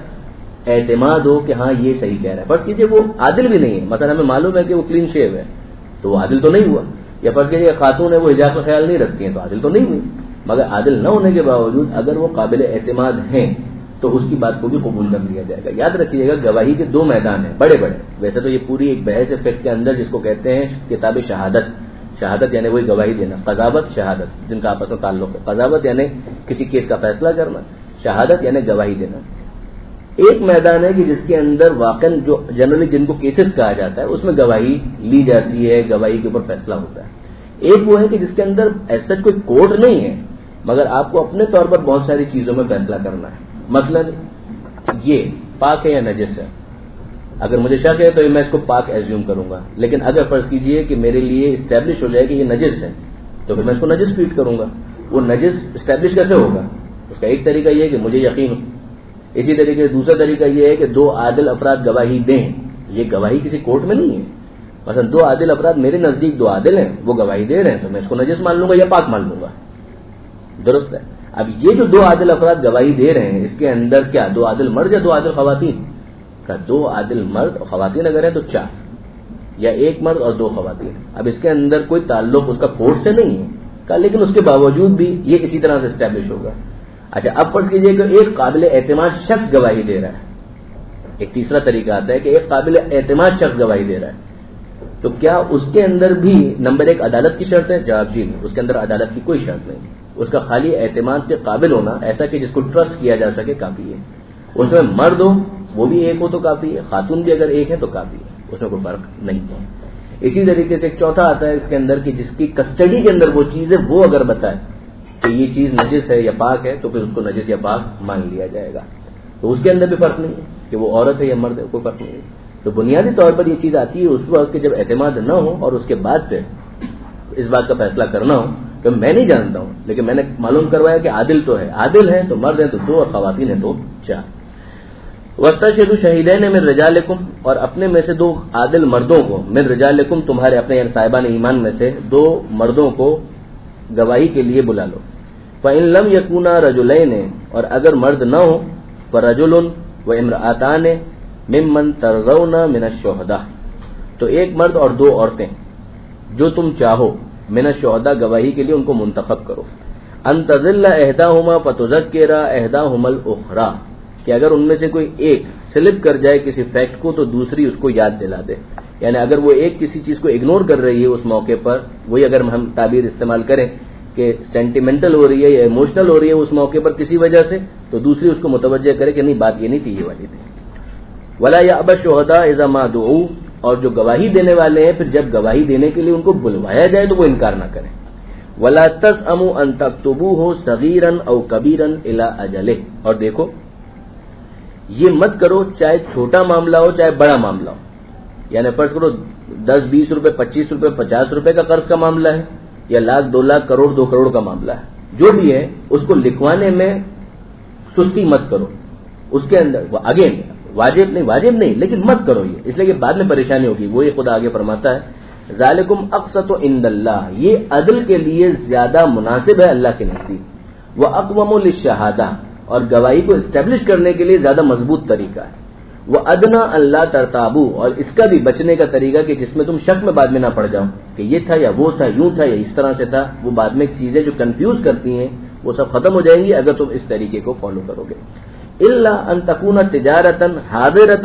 اعتماد ہو کہ ہاں یہ صحیح کہہ رہا ہے. فرض کیجئے وہ عادل بھی نہیں ہے, مثلا ہمیں معلوم ہے کہ وہ کلین شیو ہے تو وہ عادل تو نہیں ہوا, یا فرض کیجئے خاتون ہے وہ حجاب کا خیال نہیں رکھتی ہیں تو عادل تو نہیں ہوئی. مگر عادل نہ ہونے کے باوجود اگر وہ قابل اعتماد ہیں تو اس کی بات کو بھی قبول کر لیا جائے گا. یاد رکھیے گا گواہی کے دو میدان ہیں بڑے بڑے. ویسے تو یہ پوری ایک بحث فقہ کے اندر جس کو کہتے ہیں کتاب شہادت, شہادت یعنی وہی گواہی دینا, قضاوت شہادت جن کا آپس میں تعلق ہے. قضاوت یعنی کسی کیس کا فیصلہ کرنا, شہادت یعنی گواہی دینا. ایک میدان ہے کہ جس کے اندر واقعا جو جنرلی جن کو کیسز کہا جاتا ہے اس میں گواہی لی جاتی ہے, گواہی کے اوپر فیصلہ ہوتا ہے. ایک وہ ہے کہ جس کے اندر ایسا کوئی کورٹ نہیں ہے مگر آپ کو اپنے طور پر بہت ساری چیزوں میں فیصلہ کرنا ہے. مثلا یہ پاک ہے یا نجس ہے, اگر مجھے شک ہے تو میں اس کو پاک ایزیوم کروں گا, لیکن اگر فرض کیجئے کہ میرے لیے اسٹیبلش ہو جائے کہ یہ نجس ہے تو پھر میں اس کو نجس ٹریٹ کروں گا. وہ نجس اسٹیبلش کیسے ہوگا؟ اس کا ایک طریقہ یہ ہے کہ مجھے یقین ہو. اسی طریقے سے دوسرا طریقہ یہ ہے کہ دو عادل افراد گواہی دیں. یہ گواہی کسی کورٹ میں نہیں ہے. مثلا دو عادل افراد میرے نزدیک دو عادل ہیں, وہ گواہی دے رہے ہیں تو میں اس کو نجس مان لوں گا یا پاک مان لوں گا. درست ہے. اب یہ جو دو عادل افراد گواہی دے رہے ہیں اس کے اندر کیا دو عادل مرد یا دو عادل خواتین؟ کا دو عادل مرد اور خواتین اگر ہیں تو چار, یا ایک مرد اور دو خواتین. اب اس کے اندر کوئی تعلق اس کا کورٹ سے نہیں ہے کا, لیکن اس کے باوجود بھی یہ اسی طرح سے اسٹیبلش ہوگا. اچھا اب فرض کیجئے کہ ایک قابل اعتماد شخص گواہی دے رہا ہے. ایک تیسرا طریقہ آتا ہے کہ ایک قابل اعتماد شخص گواہی دے رہا ہے, تو کیا اس کے اندر بھی نمبر ایک عدالت کی شرط ہے؟ جواب جی نہیں, اس کے اندر عدالت کی کوئی شرط نہیں. اس کا خالی اعتماد کے قابل ہونا, ایسا کہ جس کو ٹرسٹ کیا جا سکے, کافی ہے. اس میں مرد ہو وہ بھی ایک ہو تو کافی ہے, خاتون بھی اگر ایک ہے تو کافی ہے, اس میں کوئی فرق نہیں ہے. اسی طریقے سے ایک چوتھا آتا ہے اس کے اندر کہ جس کی کسٹڈی کے اندر وہ چیز ہے وہ اگر بتائے کہ یہ چیز نجس ہے یا پاک ہے تو پھر اس کو نجس یا پاک مان لیا جائے گا. تو اس کے اندر بھی فرق نہیں ہے کہ وہ عورت ہے یا مرد ہے, کوئی فرق نہیں ہے. تو بنیادی طور پر یہ چیز آتی ہے اس وقت کہ جب اعتماد نہ ہو اور اس کے بعد پھر اس بات کا فیصلہ کرنا ہو کہ میں نہیں جانتا ہوں لیکن میں نے معلوم کروایا کہ عادل تو ہے, عادل ہے تو مرد ہیں تو دو اور خواتین ہیں تو چار. وَاسْتَشْهِدُوا شَهِدَيْنِ مِن رِجَالِكُمْ, اور اپنے میں سے دو عادل مردوں کو, من رجالکم تمہارے اپنے یعنی صاحبان ایمان میں سے دو مردوں کو گواہی کے لیے بلا لو. فَإِن لَمْ يَكُونَا رَجُلَيْنِ, اور اگر مرد نہ ہو, فَرَجُلٌ وَامْرَأَتَانِ مِمَّن تَرْضَوْنَ مِنَ الشُّهَدَاءِ, تو ایک مرد اور دو عورتیں جو تم چاہو من الشہداء گواہی کے لیے ان کو منتخب کرو. ان تضل احداہما فتذکر احداہما الاخری, کہ اگر ان میں سے کوئی ایک سلپ کر جائے کسی فیکٹ کو تو دوسری اس کو یاد دلا دے. یعنی اگر وہ ایک کسی چیز کو اگنور کر رہی ہے اس موقع پر, وہی اگر ہم تعبیر استعمال کریں کہ سینٹیمنٹل ہو رہی ہے یا ایموشنل ہو رہی ہے اس موقع پر کسی وجہ سے, تو دوسری اس کو متوجہ کرے کہ نہیں بات یہ نہیں تھی, یہ والی تھی. ولا یأبى الشہداء اذا ما دعوا, اور جو گواہی دینے والے ہیں پھر جب گواہی دینے کے لیے ان کو بلوایا جائے تو وہ انکار نہ کریں. ولا تسأموا ان تكتبوه صغيرا او كبيرا الى اجله, اور دیکھو یہ مت کرو چاہے چھوٹا معاملہ ہو چاہے بڑا معاملہ ہو. یعنی فرض کرو دس بیس روپے پچیس روپے پچاس روپے کا قرض کا معاملہ ہے یا لاکھ دو لاکھ کروڑ دو کروڑ کا معاملہ ہے, جو بھی ہے اس کو لکھوانے میں سستی مت کرو. اس کے اندر اگین واجب نہیں واجب نہیں لیکن مت کرو یہ, اس لیے کہ بعد میں پریشانی ہوگی. وہ یہ خدا آگے فرماتا ہے ذالکم اقسط عند اللہ, یہ عدل کے لیے زیادہ مناسب ہے اللہ کے نزدیک. وہ اقوم للشہادہ, اور گواہی کو اسٹیبلش کرنے کے لیے زیادہ مضبوط طریقہ ہے. وہ ادنا اللہ ترتابو, اور اس کا بھی بچنے کا طریقہ کہ جس میں تم شک میں بعد میں نہ پڑ جاؤ کہ یہ تھا یا وہ تھا, یوں تھا یا اس طرح سے تھا. وہ بعد میں چیزیں جو کنفیوز کرتی ہیں وہ سب ختم ہو جائیں گی اگر تم اس طریقے کو فالو کرو گے. الا ان تکون تجارتا حاضرتا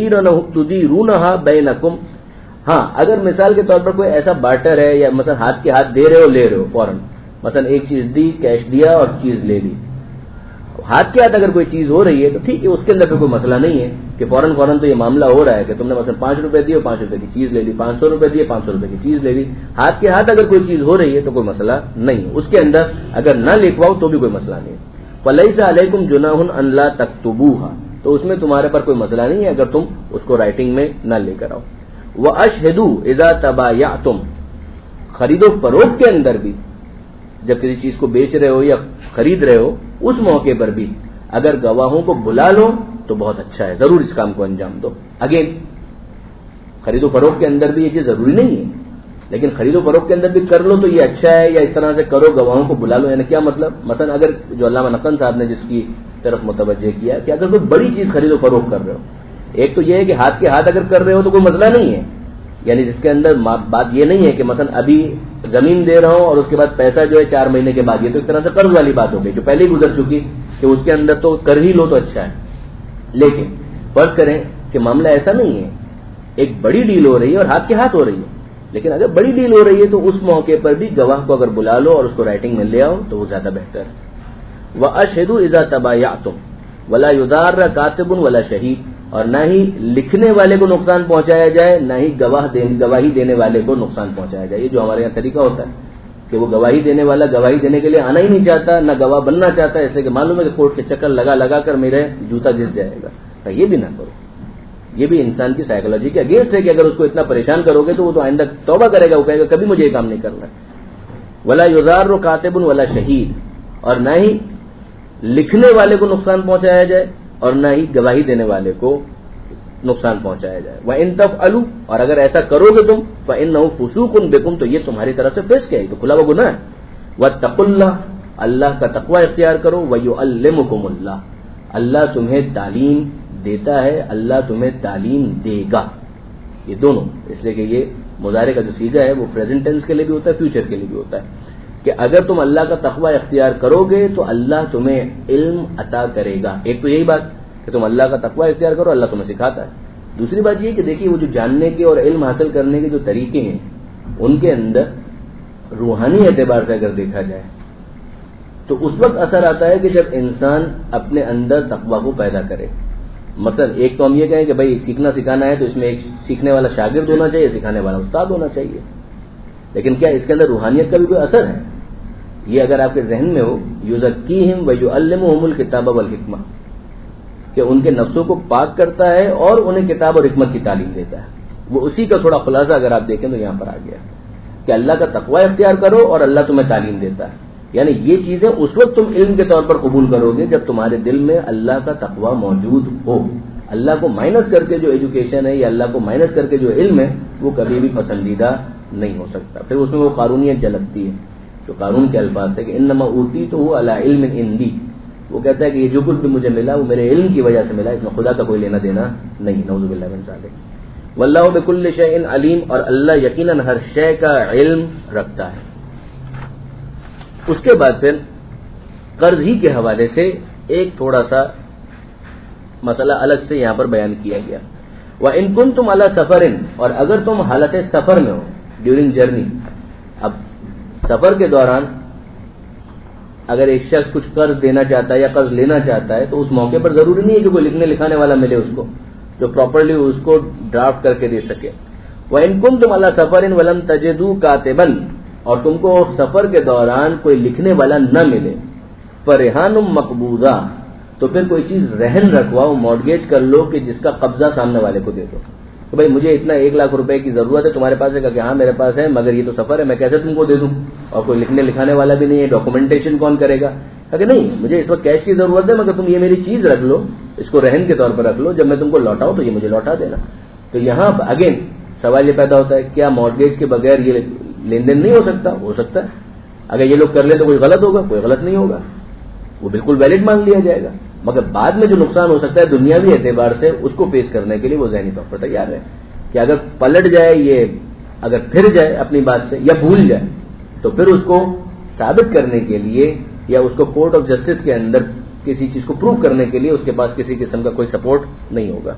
تدیرونها بینکم, ہاں اگر مثال کے طور پر کوئی ایسا بارٹر ہے یا مثلا ہاتھ کے ہاتھ دے رہے ہو لے رہے ہو فوراً, مثلا ایک چیز دی کیش دیا اور چیز لے لی, ہاتھ کے ہاتھ اگر کوئی چیز ہو رہی ہے تو ٹھیک ہے, اس کے اندر پھر کوئی مسئلہ نہیں ہے کہ فوراً فوراً تو یہ معاملہ ہو رہا ہے کہ تم نے مثلا پانچ روپے دیے پانچ روپے کی چیز لے لی, پانچ سو روپے دیے پانچ سو روپے کی چیز لے لی. ہاتھ کے ہاتھ اگر کوئی چیز ہو رہی ہے تو کوئی مسئلہ نہیں ہے, اس کے اندر اگر نہ لکھواؤ تو بھی کوئی مسئلہ نہیں ہے. فلیس علیکم جناح ان لا تکتبوها, تو اس میں تمہارے پر کوئی مسئلہ نہیں ہے اگر تم اس کو رائٹنگ میں نہ لے کر آؤ. واشہدوا اذا تبایعتم, خرید و فروخت کے اندر بھی جب کسی چیز کو بیچ رہے ہو یا خرید رہے ہو اس موقع پر بھی اگر گواہوں کو بلا لو تو بہت اچھا ہے, ضرور اس کام کو انجام دو. اگین خرید و فروخت کے اندر بھی یہ چیز ضروری نہیں ہے لیکن خرید و فروخت کے اندر بھی کر لو تو یہ اچھا ہے, یا اس طرح سے کرو گواہوں کو بلا لو. یعنی کیا مطلب, مثلا اگر جو علامہ نقن صاحب نے جس کی طرف متوجہ کیا کہ اگر کوئی بڑی چیز خرید و فروخت کر رہے ہو, ایک تو یہ ہے کہ ہاتھ کے ہاتھ اگر کر رہے ہو تو کوئی مسئلہ نہیں ہے, یعنی جس کے اندر بات یہ نہیں ہے کہ مثلا ابھی زمین دے رہا ہوں اور اس کے بعد پیسہ جو ہے چار مہینے کے بعد, یہ تو ایک طرح سے قرض والی بات ہو گئی جو پہلے ہی گزر چکی کہ اس کے اندر تو کر ہی لو تو اچھا ہے. لیکن فرض کریں کہ معاملہ ایسا نہیں ہے, ایک بڑی ڈیل ہو رہی ہے اور ہاتھ کے ہاتھ ہو رہی ہے, لیکن اگر بڑی ڈیل ہو رہی ہے تو اس موقع پر بھی گواہ کو اگر بلا لو اور اس کو رائٹنگ میں لے آؤ تو وہ زیادہ بہتر ہے. واشہدوا اذا تبایعتم ولا یضار کاتب ولا شہید, اور نہ ہی لکھنے والے کو نقصان پہنچایا جائے نہ ہی گواہ گواہی دینے والے کو نقصان پہنچایا جائے. یہ جو ہمارے یہاں طریقہ ہوتا ہے کہ وہ گواہی دینے والا گواہی دینے کے لیے آنا ہی نہیں چاہتا, نہ گواہ بننا چاہتا, ایسے کہ معلوم ہے کہ کورٹ کے چکر لگا لگا کر میرے جوتا گھس جائے گا. یہ بھی نہ کرو, یہ بھی انسان کی سائیکالوجی کے اگینسٹ ہے کہ اگر اس کو اتنا پریشان کرو گے تو وہ تو آئندہ توبہ کرے گا, وہ کہے گا کبھی مجھے یہ کام نہیں کرنا. ولا یضار کاتب ولا شہید، اور نہ ہی لکھنے والے کو نقصان پہنچایا جائے اور نہ ہی گواہی دینے والے کو نقصان پہنچایا جائے. وَإِن تَفْعَلُوا، اور اگر ایسا کرو گے تم، فَإِنَّهُ فُسُوقٌ بِكُمْ، تو یہ تمہاری طرف سے فسق ہے، تو کھلا ہوا گناہ ہے. وَاتَّقُوا اللَّهَ، اللہ کا تقوی اختیار کرو. وَيُعَلِّمُكُمُ اللَّهُ، اللہ تمہیں تعلیم دیتا ہے، اللہ تمہیں تعلیم دے گا. یہ دونوں، اس لیے کہ یہ مضارع کا جو صیغہ ہے وہ پریزنٹ ٹینس کے لیے بھی ہوتا ہے، فیوچر کے لیے بھی ہوتا ہے، کہ اگر تم اللہ کا تقوی اختیار کرو گے تو اللہ تمہیں علم عطا کرے گا. ایک تو یہی بات کہ تم اللہ کا تقوی اختیار کرو، اللہ تمہیں سکھاتا ہے. دوسری بات یہ کہ دیکھیے وہ جو جاننے کے اور علم حاصل کرنے کے جو طریقے ہیں ان کے اندر روحانی اعتبار سے اگر دیکھا جائے تو اس وقت اثر آتا ہے کہ جب انسان اپنے اندر تقوی کو پیدا کرے. مثلا ایک تو ہم یہ کہیں کہ بھائی سیکھنا سکھانا ہے تو اس میں ایک سیکھنے والا شاگرد ہونا چاہیے، سکھانے والا استاد ہونا چاہیے، لیکن کیا اس کے اندر روحانیت کا بھی کوئی اثر ہے؟ یہ اگر آپ کے ذہن میں ہو، یزکیہم ویعلمہم الکتاب والحکمہ، کہ ان کے نفسوں کو پاک کرتا ہے اور انہیں کتاب اور حکمت کی تعلیم دیتا ہے. وہ اسی کا تھوڑا خلاصہ اگر آپ دیکھیں تو یہاں پر آ گیا کہ اللہ کا تقوی اختیار کرو اور اللہ تمہیں تعلیم دیتا ہے. یعنی یہ چیزیں اس وقت تم علم کے طور پر قبول کرو گے جب تمہارے دل میں اللہ کا تقوی موجود ہو. اللہ کو مائنس کر کے جو ایجوکیشن ہے یا اللہ کو مائنس کر کے جو علم ہے وہ کبھی بھی پسندیدہ نہیں ہو سکتا. پھر اس میں وہ قارونیت جھلکتی ہے جو قارون کے الفاظ ہے کہ انما اوتیتہ علی علم عندی. وہ کہتا ہے کہ یہ جو کچھ بھی مجھے ملا وہ میرے علم کی وجہ سے ملا، اس میں خدا کا کوئی لینا دینا نہیں. نعوذ باللہ من ذالک. واللہ بکل شیء علیم، اور اللہ یقیناً ہر شے کا علم رکھتا ہے. اس کے بعد پھر قرض ہی کے حوالے سے ایک تھوڑا سا مسئلہ الگ سے یہاں پر بیان کیا گیا. وَإِن كُنتُمْ عَلَى سَفَرٍ، اور اگر تم حالت سفر میں ہو، ڈیورنگ جرنی. اب سفر کے دوران اگر ایک شخص کچھ قرض دینا چاہتا ہے یا قرض لینا چاہتا ہے تو اس موقع پر ضروری نہیں ہے کہ کوئی لکھنے لکھانے والا ملے اس کو جو پراپرلی اس کو ڈرافٹ کر کے دے سکے. وَإِن كُنتُمْ عَلَى سَفَرٍ وَلَمْ تَجِدُوا كَاتِبًا، اور تم کو سفر کے دوران کوئی لکھنے والا نہ ملے، فَرِهَانٌ مَقْبُوضَةٌ، تو پھر کوئی چیز رہن رکھواؤ، مارگیج کر لو کہ جس کا قبضہ سامنے والے کو دے دو کہ بھائی مجھے اتنا ایک لاکھ روپے کی ضرورت ہے، تمہارے پاس ہے کہ ہاں میرے پاس ہے مگر یہ تو سفر ہے، میں کیسے تم کو دے دوں، اور کوئی لکھنے لکھانے والا بھی نہیں ہے، ڈاکومنٹیشن کون کرے گا؟ کہ نہیں مجھے اس وقت کیش کی ضرورت ہے مگر تم یہ میری چیز رکھ لو، اس کو رہن کے طور پر رکھ لو، جب میں تم کو لوٹاؤں تو یہ مجھے لوٹا دینا. تو یہاں اگین سوال یہ پیدا ہوتا ہے کیا مارگیج کے بغیر یہ لین دین نہیں ہو سکتا؟ ہو سکتا ہے. اگر یہ لوگ کر لیں تو کوئی غلط ہوگا؟ کوئی غلط نہیں ہوگا، وہ بالکل ویلڈ مان لیا جائے گا. مگر بعد میں جو نقصان ہو سکتا ہے دنیاوی اعتبار سے اس کو پیش کرنے کے لیے وہ ذہنی طور پر تیار ہے کہ اگر پلٹ جائے، یہ اگر پھر جائے اپنی بات سے یا بھول جائے تو پھر اس کو ثابت کرنے کے لیے یا اس کو کورٹ آف جسٹس کے اندر کسی چیز کو پروو کرنے کے لیے اس کے پاس کسی قسم کا کوئی سپورٹ نہیں ہوگا.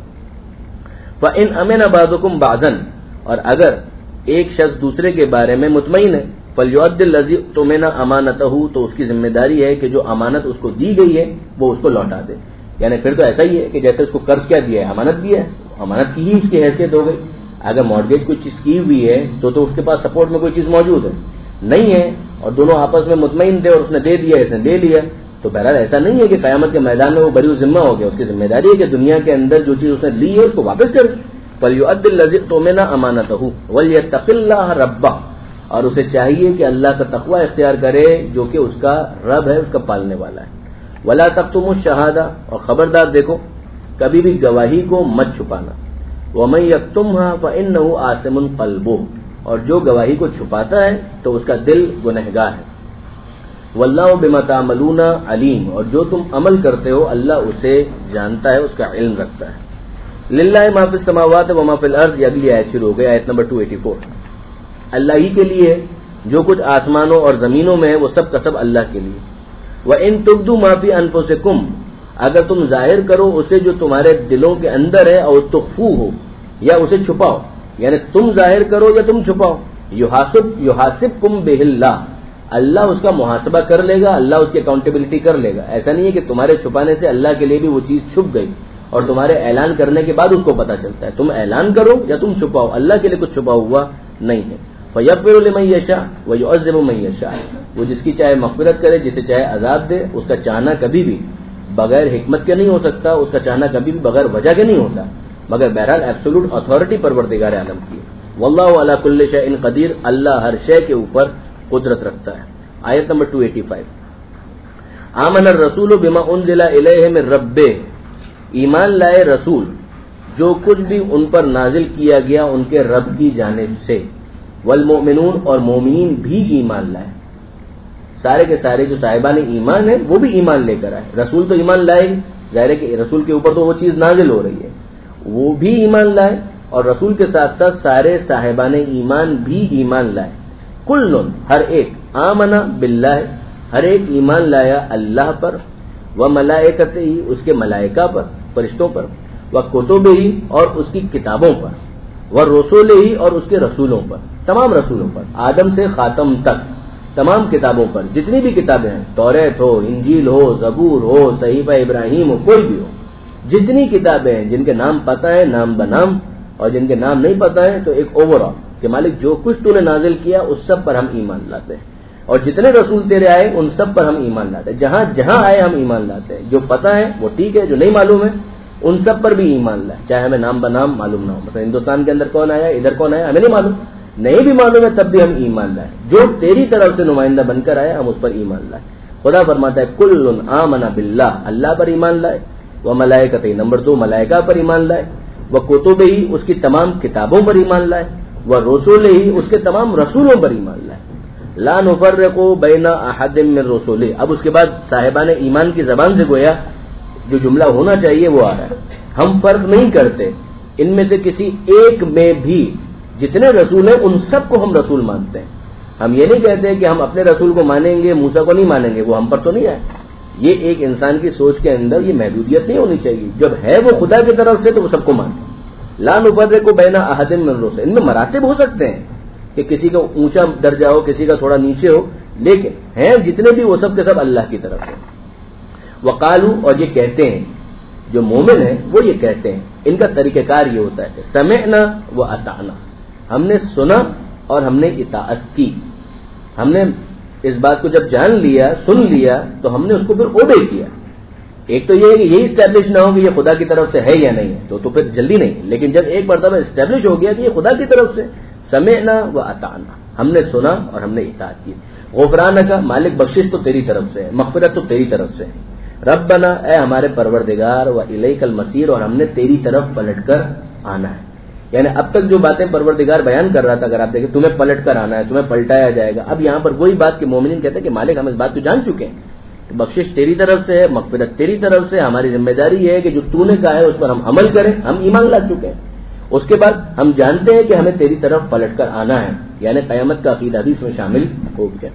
فَإِنْ أَمِنَ بَعْضُكُمْ بَعْضًا، اور اگر ایک شخص دوسرے کے بارے میں مطمئن ہے، فَلْيُؤَدِّ الَّذِي اؤْتُمِنَ أَمَانَتَهُ، تو اس کی ذمہ داری ہے کہ جو امانت اس کو دی گئی ہے وہ اس کو لوٹا دے. یعنی پھر تو ایسا ہی ہے کہ جیسے اس کو قرض کیا دیا ہے، امانت دیا ہے، امانت کی ہی اس کی حیثیت ہو گئی. اگر مارگیج کوئی چیز کی ہوئی ہے تو تو اس کے پاس سپورٹ میں کوئی چیز موجود ہے، نہیں ہے اور دونوں آپس میں مطمئن تھے اور اس نے دے دیا، اس نے دے لیا، تو بہرحال ایسا نہیں ہے کہ قیامت کے میدان میں وہ بری ذمہ ہو گیا. اس کی ذمہ داری ہے کہ دنیا کے اندر جو چیز اس نے لی ہے اس کو واپس کرے. فَلْيُؤَدِّ الَّذِي اؤْتُمِنَ أَمَانَتَهُ وَلْيَتَّقِ اللَّهَ رَبَّهُ، اور اسے چاہیے کہ اللہ کا تقوی اختیار کرے جو کہ اس کا رب ہے، اس کا پالنے والا ہے. وَلَا تَكْتُمُوا الشَّهَادَةَ، اور خبردار دیکھو کبھی بھی گواہی کو مت چھپانا. وَمَن يَكْتُمْهَا فَإِنَّهُ آثِمٌ قَلْبُهُ، اور جو گواہی کو چھپاتا ہے تو اس کا دل گنہگار ہے. وَاللَّهُ بِمَا تَعْمَلُونَ عَلِيمٌ، اور جو تم عمل کرتے ہو اللہ اسے جانتا ہے، اس کا علم رکھتا ہے. لِلَّهِ مَا فِي السَّمَاوَاتِ وَمَا فِي الْأَرْضِ، یہ اگلی آیت شروع ہو گئی، آیت نمبر دو سو چوراسی. اللہ ہی کے لیے جو کچھ آسمانوں اور زمینوں میں ہے وہ سب کا سب اللہ کے لیے. وَإِن تُبْدُوا مَا فِي أَنفُسِكُمْ، اگر تم ظاہر کرو اسے جو تمہارے دلوں کے اندر ہے، اور تخفوہ ہو یا اسے چھپاؤ، یعنی تم ظاہر کرو یا تم چھپاؤ، یحاسب یحاسبکم بہ اللہ، اللہ اس کا محاسبہ کر لے گا، اللہ اس کی اکاؤنٹیبلٹی کر لے گا. ایسا نہیں ہے کہ تمہارے چھپانے سے اللہ کے لیے بھی وہ چیز چھپ گئی اور تمہارے اعلان کرنے کے بعد اس کو پتہ چلتا ہے. تم اعلان کرو یا تم چھپاؤ، اللہ کے لیے کچھ چھپا ہوا نہیں ہے. فَيَغْفِرُ لِمَن يَشَاءُ وَيُعَذِّبُ مَن يَشَاءُ، وہ جس کی چاہے مغفرت کرے، جسے چاہے عذاب دے. اس کا چاہنا کبھی بھی بغیر حکمت کے نہیں ہو سکتا، اس کا چاہنا کبھی بھی بغیر وجہ کے نہیں ہوتا، مگر بہرحال ایبسولوٹ اتھارٹی پروردگار عالم کی. واللہ علی کل شیء قدیر، اللہ ہر شے کے اوپر قدرت رکھتا ہے. آیت نمبر دو سو پچاسی. آمن الرسول بما انزل الیہ من ربہ، ایمان لائے رسول جو کچھ بھی ان پر نازل کیا گیا ان کے رب کی جانب سے، والمؤمنون اور مومنین بھی ایمان لائے. سارے کے سارے جو صاحبان ایمان ہیں وہ بھی ایمان لے کر آئے. رسول تو ایمان لائے، ظاہر ہے کہ رسول کے اوپر تو وہ چیز نازل ہو رہی ہے، وہ بھی ایمان لائے، اور رسول کے ساتھ ساتھ سارے صاحبان ایمان بھی ایمان لائے. کل ہر ایک، آمنا باللہ ہر ایک ایمان لایا اللہ پر، و ملائکتہ ہی اس کے ملائکہ پر فرشتوں پر، و کتب ہی اور اس کی کتابوں پر، و رسول ہی اور اس کے رسولوں پر، تمام رسولوں پر، آدم سے خاتم تک تمام کتابوں پر، جتنی بھی کتابیں ہیں، توریت ہو، انجیل ہو، زبور ہو، صحیفہ ابراہیم ہو، کوئی بھی ہو، جتنی کتابیں ہیں جن کے نام پتہ ہے نام بنام، اور جن کے نام نہیں پتہ ہے تو ایک اوور آل کہ مالک جو کچھ تو نے نازل کیا اس سب پر ہم ایمان لاتے ہیں، اور جتنے رسول تیرے آئے ان سب پر ہم ایمان لاتے ہیں. جہاں جہاں آئے ہم ایمان لاتے ہیں، جو پتہ ہے وہ ٹھیک ہے، جو نہیں معلوم ہے ان سب پر بھی ایمان لائے، چاہے ہمیں نام بنام معلوم نہ ہو. مثلا ہندوستان کے اندر کون آیا، ادھر کون آیا، ہمیں نہیں معلوم، نہیں بھی معلوم ہے تب بھی ہم ایمان لائے. جو تیری طرف سے نمائندہ بن کر آیا ہم اس پر ایمان لائے. خدا فرماتا ہے کل آمن باللہ، اللہ پر ایمان لائے، وہ ملائکتہ، نمبر دو ملائکہ پر ایمان لائے، وہ کتب ہی اس کی تمام کتابوں پر ایمان لائے، وہ رسول ہی اس کے تمام رسولوں پر ایمان لائے. لا نفرق بین احد من رسولہ. اب اس کے بعد صاحبان ایمان کی زبان سے گویا جو جملہ ہونا چاہیے وہ آ رہا ہے. ہم فرق نہیں کرتے ان میں سے کسی ایک میں بھی، جتنے رسول ہیں ان سب کو ہم رسول مانتے ہیں. ہم یہ نہیں کہتے کہ ہم اپنے رسول کو مانیں گے موسیٰ کو نہیں مانیں گے، وہ ہم پر تو نہیں آئے. یہ ایک انسان کی سوچ کے اندر یہ محدودیت نہیں ہونی چاہیے. جب ہے وہ خدا کی طرف سے تو وہ سب کو مانتے. لا نفرق بین احد من رسل، ان میں مراتب ہو سکتے ہیں کہ کسی کا اونچا درجہ ہو، کسی کا تھوڑا نیچے ہو، لیکن ہیں جتنے بھی وہ سب کے سب اللہ کی طرف سے. وقالو، اور یہ کہتے ہیں جو مومن ہیں وہ یہ کہتے ہیں، ان کا طریقہ کار یہ ہوتا ہے کہ سمعنا و اطعنا، ہم نے سنا اور ہم نے اطاعت کی. ہم نے اس بات کو جب جان لیا، سن لیا، تو ہم نے اس کو پھر اوبے کیا. ایک تو یہ ہے کہ یہی اسٹیبلش نہ ہو کہ یہ خدا کی طرف سے ہے یا نہیں ہے تو تو پھر جلدی نہیں، لیکن جب ایک مرتبہ اسٹیبلش ہو گیا کہ یہ خدا کی طرف سے، سمعنا و اطعنا، ہم نے سنا اور ہم نے اطاعت کی. غفرانک، مالک بخشش تو تیری طرف سے ہے، مغفرت تو تیری طرف سے ہے. ربنا، اے ہمارے پروردگار، و الیک المصیر، اور ہم نے تیری طرف پلٹ کر آنا ہے. یعنی اب تک جو باتیں پروردگار بیان کر رہا تھا، اگر آپ دیکھیں تمہیں پلٹ کر آنا ہے، تمہیں پلٹایا جائے گا. اب یہاں پر وہی بات کہ مومنین کہتے ہیں کہ مالک ہم اس بات کو جان چکے ہیں، بخشش تیری طرف سے ہے، مغفرت تیری طرف سے، ہماری ذمہ داری یہ ہے کہ جو تو نے کہا ہے اس پر ہم عمل کریں. ہم ایمان لا چکے ہیں. اس کے بعد ہم جانتے ہیں کہ ہمیں تیری طرف پلٹ کر آنا ہے، یعنی قیامت کا عقیدہ بھی اس میں شامل ہو گیا.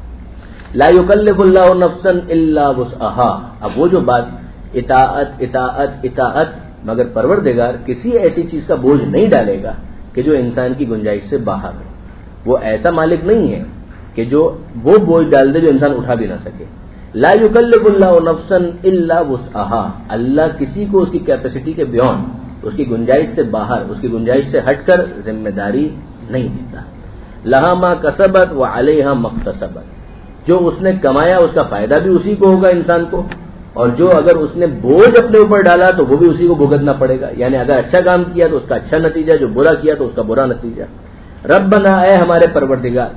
لا یکلف اللہ نفسا الا وسعها. اب وہ جو بات اطاعت اطاعت اطاعت، مگر پروردگار کسی ایسی چیز کا بوجھ نہیں ڈالے گا کہ جو انسان کی گنجائش سے باہر ہو. وہ ایسا مالک نہیں ہے کہ جو وہ بوجھ ڈال دے جو انسان اٹھا بھی نہ سکے. لا یکلف اللہ نفسا الا وسعها. اللہ کسی کو اس کی کیپیسٹی کے بیونڈ، اس کی گنجائش سے باہر، اس کی گنجائش سے ہٹ کر ذمہ داری نہیں دیتا. لہا ما کسبت وعلیہا ما اکتسبت. جو اس نے کمایا اس کا فائدہ بھی اسی کو ہوگا انسان کو، اور جو اگر اس نے بوجھ اپنے اوپر ڈالا تو وہ بھی اسی کو بھگتنا پڑے گا. یعنی اگر اچھا کام کیا تو اس کا اچھا نتیجہ، جو برا کیا تو اس کا برا نتیجہ. ربنا، اے ہمارے پروردگار،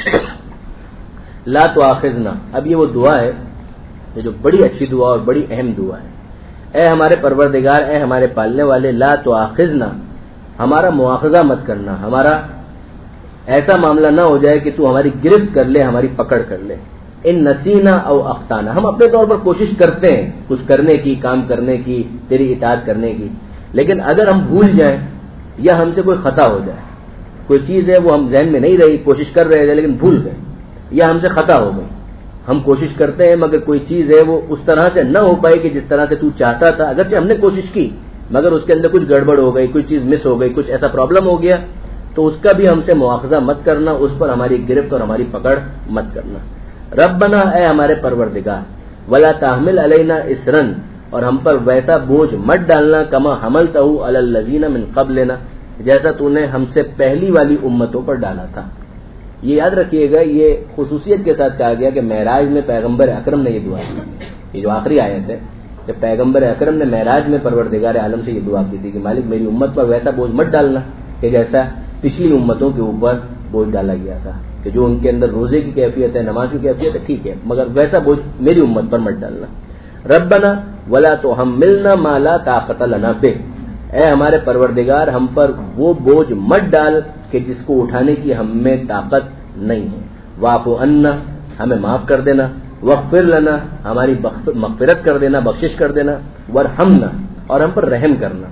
لا تؤاخذنا. اب یہ وہ دعا ہے یہ جو بڑی اچھی دعا اور بڑی اہم دعا ہے. اے ہمارے پروردگار، اے ہمارے پالنے والے، لا تؤاخذنا، ہمارا مواخذہ مت کرنا، ہمارا ایسا معاملہ نہ ہو جائے کہ تو ہماری گرفت کر لے، ہماری پکڑ کر لے. ان نسینا او اخطانا، ہم اپنے طور پر کوشش کرتے ہیں کچھ کرنے کی، کام کرنے کی، تیری اطاعت کرنے کی، لیکن اگر ہم بھول جائیں یا ہم سے کوئی خطا ہو جائے، کوئی چیز ہے وہ ہم ذہن میں نہیں رہی، کوشش کر رہے تھے لیکن بھول گئے، یا ہم سے خطا ہو گئی. ہم کوشش کرتے ہیں مگر کوئی چیز ہے وہ اس طرح سے نہ ہو پائی کہ جس طرح سے تو چاہتا تھا، اگرچہ ہم نے کوشش کی مگر اس کے اندر کچھ گڑبڑ ہو گئی، کوئی چیز مس ہو گئی، کچھ ایسا پرابلم ہو گیا، تو اس کا بھی ہم سے مواخذہ مت کرنا، اس پر ہماری گرفت اور ہماری پکڑ مت کرنا. ربنا، اے ہمارے پروردگار، ولا تحمل علینا اسرن، اور ہم پر ویسا بوجھ مت ڈالنا، کما حملتہ علی الذین من قبلنا، جیسا تو نے ہم سے پہلی والی امتوں پر ڈالا تھا. یہ یاد رکھیے گا، یہ خصوصیت کے ساتھ کہا گیا کہ معراج میں پیغمبر اکرم نے یہ دعا کی. یہ جو آخری آیت ہے کہ پیغمبر اکرم نے معراج میں پروردگار عالم سے یہ دعا کی تھی کہ مالک میری امت پر ویسا بوجھ مت ڈالنا کہ جیسا پچھلی امتوں کے اوپر بوجھ ڈالا گیا تھا. کہ جو ان کے اندر روزے کی کیفیت ہے، نماز کی کیفیت ہے، ٹھیک ہے، مگر ویسا بوجھ میری امت پر مت ڈالنا. ربنا ولا تحملنا ما لا طاقت لنا به، اے ہمارے پروردگار ہم پر وہ بوجھ مت ڈال کہ جس کو اٹھانے کی ہم میں طاقت نہیں ہے. واعف عنا، ہمیں معاف کر دینا. واغفر لنا، ہماری مغفرت کر دینا، بخشش کر دینا. وارحمنا، اور ہم پر رحم کرنا.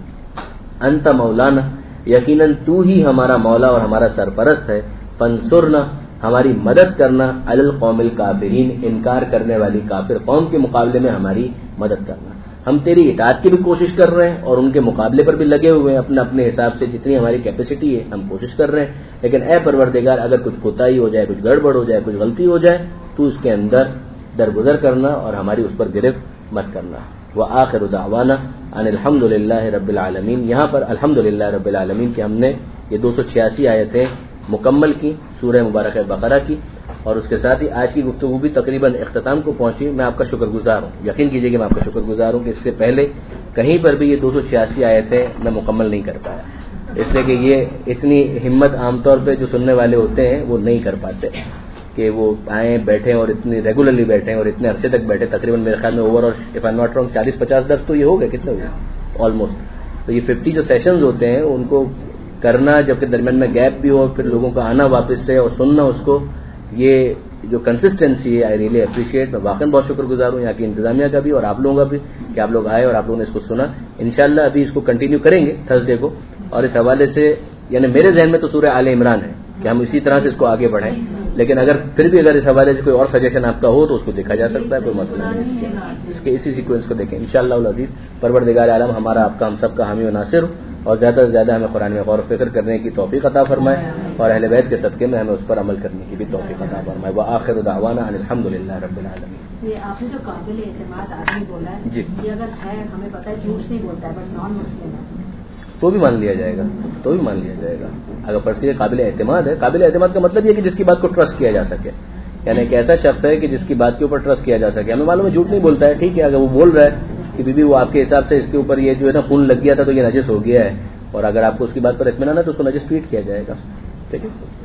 انت مولانا، یقیناً تو ہی ہمارا مولا اور ہمارا سرپرست ہے. فانصرنا، ہماری مدد کرنا. علی القوم الکافرین، انکار کرنے والی کافر قوم کے مقابلے میں ہماری مدد کرنا. ہم تیری اطاعت کی بھی کوشش کر رہے ہیں اور ان کے مقابلے پر بھی لگے ہوئے ہیں، اپنے اپنے حساب سے جتنی ہماری کیپیسٹی ہے ہم کوشش کر رہے ہیں. لیکن اے پروردگار اگر کچھ کوتاہی ہو جائے، کچھ گڑبڑ ہو جائے، کچھ غلطی ہو جائے تو اس کے اندر درگزر کرنا اور ہماری اس پر گرفت مت کرنا. وآخر دعوانا ان الحمد للہ رب العالمین. یہاں پر الحمد للہ رب العالمین کی ہم نے یہ دو سو چھیاسی آیتیں مکمل کی سورہ مبارکہ بقرہ کی، اور اس کے ساتھ ہی آج کی گفتگو بھی تقریباً اختتام کو پہنچی. میں آپ کا شکر گزار ہوں، یقین کیجیے کہ میں آپ کا شکر گزار ہوں کہ اس سے پہلے کہیں پر بھی یہ دو سو چھیاسی آیتیں میں مکمل نہیں کر پایا، اس لیے کہ یہ اتنی ہمت عام طور پہ جو سننے والے ہوتے ہیں وہ نہیں کر پاتے کہ وہ آئیں بیٹھیں اور اتنی ریگولرلی بیٹھیں اور اتنے عرصے تک بیٹھے. تقریباً میرے خیال میں اوور اور اف آئی ناٹ رانگ چالیس پچاس درس تو یہ ہو گئے، کتنے ہوئے آلموسٹ. تو یہ ففٹی جو سیشنز ہوتے ہیں ان کو کرنا، جبکہ درمیان میں گیپ بھی ہو، پھر لوگوں کا آنا واپس سے اور سننا اس کو، یہ جو کنسسٹنسی ہے آئی ریئلی اپریشیٹ. میں واقعی بہت شکر گزار ہوں یہاں کی انتظامیہ کا بھی اور آپ لوگوں کا بھی کہ آپ لوگ آئے اور آپ لوگوں نے اس کو سنا. انشاءاللہ ابھی اس کو کنٹینیو کریں گے تھرسڈے کو، اور اس حوالے سے یعنی میرے ذہن میں تو سورہ آل عمران ہے کہ ہم اسی طرح سے اس کو آگے بڑھائیں، لیکن اگر پھر بھی اگر اس حوالے سے کوئی اور سجیشن آپ کا ہو تو اس کو دیکھا جا سکتا ہے، کوئی مسئلہ نہیں. اس کے اسی سیکوینس کو دیکھیں انشاءاللہ العزیز. پروردگار عالم ہمارا آپ کا ہم سب کا حامی و ناصر اور زیادہ سے زیادہ ہمیں قرآن میں غور و فکر کرنے کی توفیق عطا فرمائے اور اہل بیت کے صدقے میں ہمیں اس پر عمل کرنے کی بھی توفیق عطا فرمائے. وآخر دعوانا ان الحمد للہ رب العالمین.
یہ آپ نے جو قابل اعتماد آدمی بولا ہے
جی،
یہ اگر ہے ہمیں پتہ ہے جھوٹ نہیں بولتا ہے بٹ نان مسلم ہے
تو بھی مان لیا جائے گا، تو بھی مان لیا جائے گا. اگر پرسی قابل اعتماد ہے، قابل اعتماد کا مطلب یہ کہ جس کی بات کو ٹرسٹ کیا جا سکے، یعنی ایک ایسا شخص ہے کہ جس کی بات کے اوپر ٹرسٹ کیا جا سکے. ہمیں معلوم ہے جھوٹ نہیں بولتا ہے، ٹھیک ہے، اگر وہ بول رہا ہے کہ بی بی وہ آپ کے حساب سے اس کے اوپر یہ جو ہے نا خون لگ گیا تھا تو یہ نجس ہو گیا ہے، اور اگر آپ کو اس کی بات پر اطمینان ہے تو اس کو نجس ٹریٹ کیا جائے گا. ٹھیک ہے.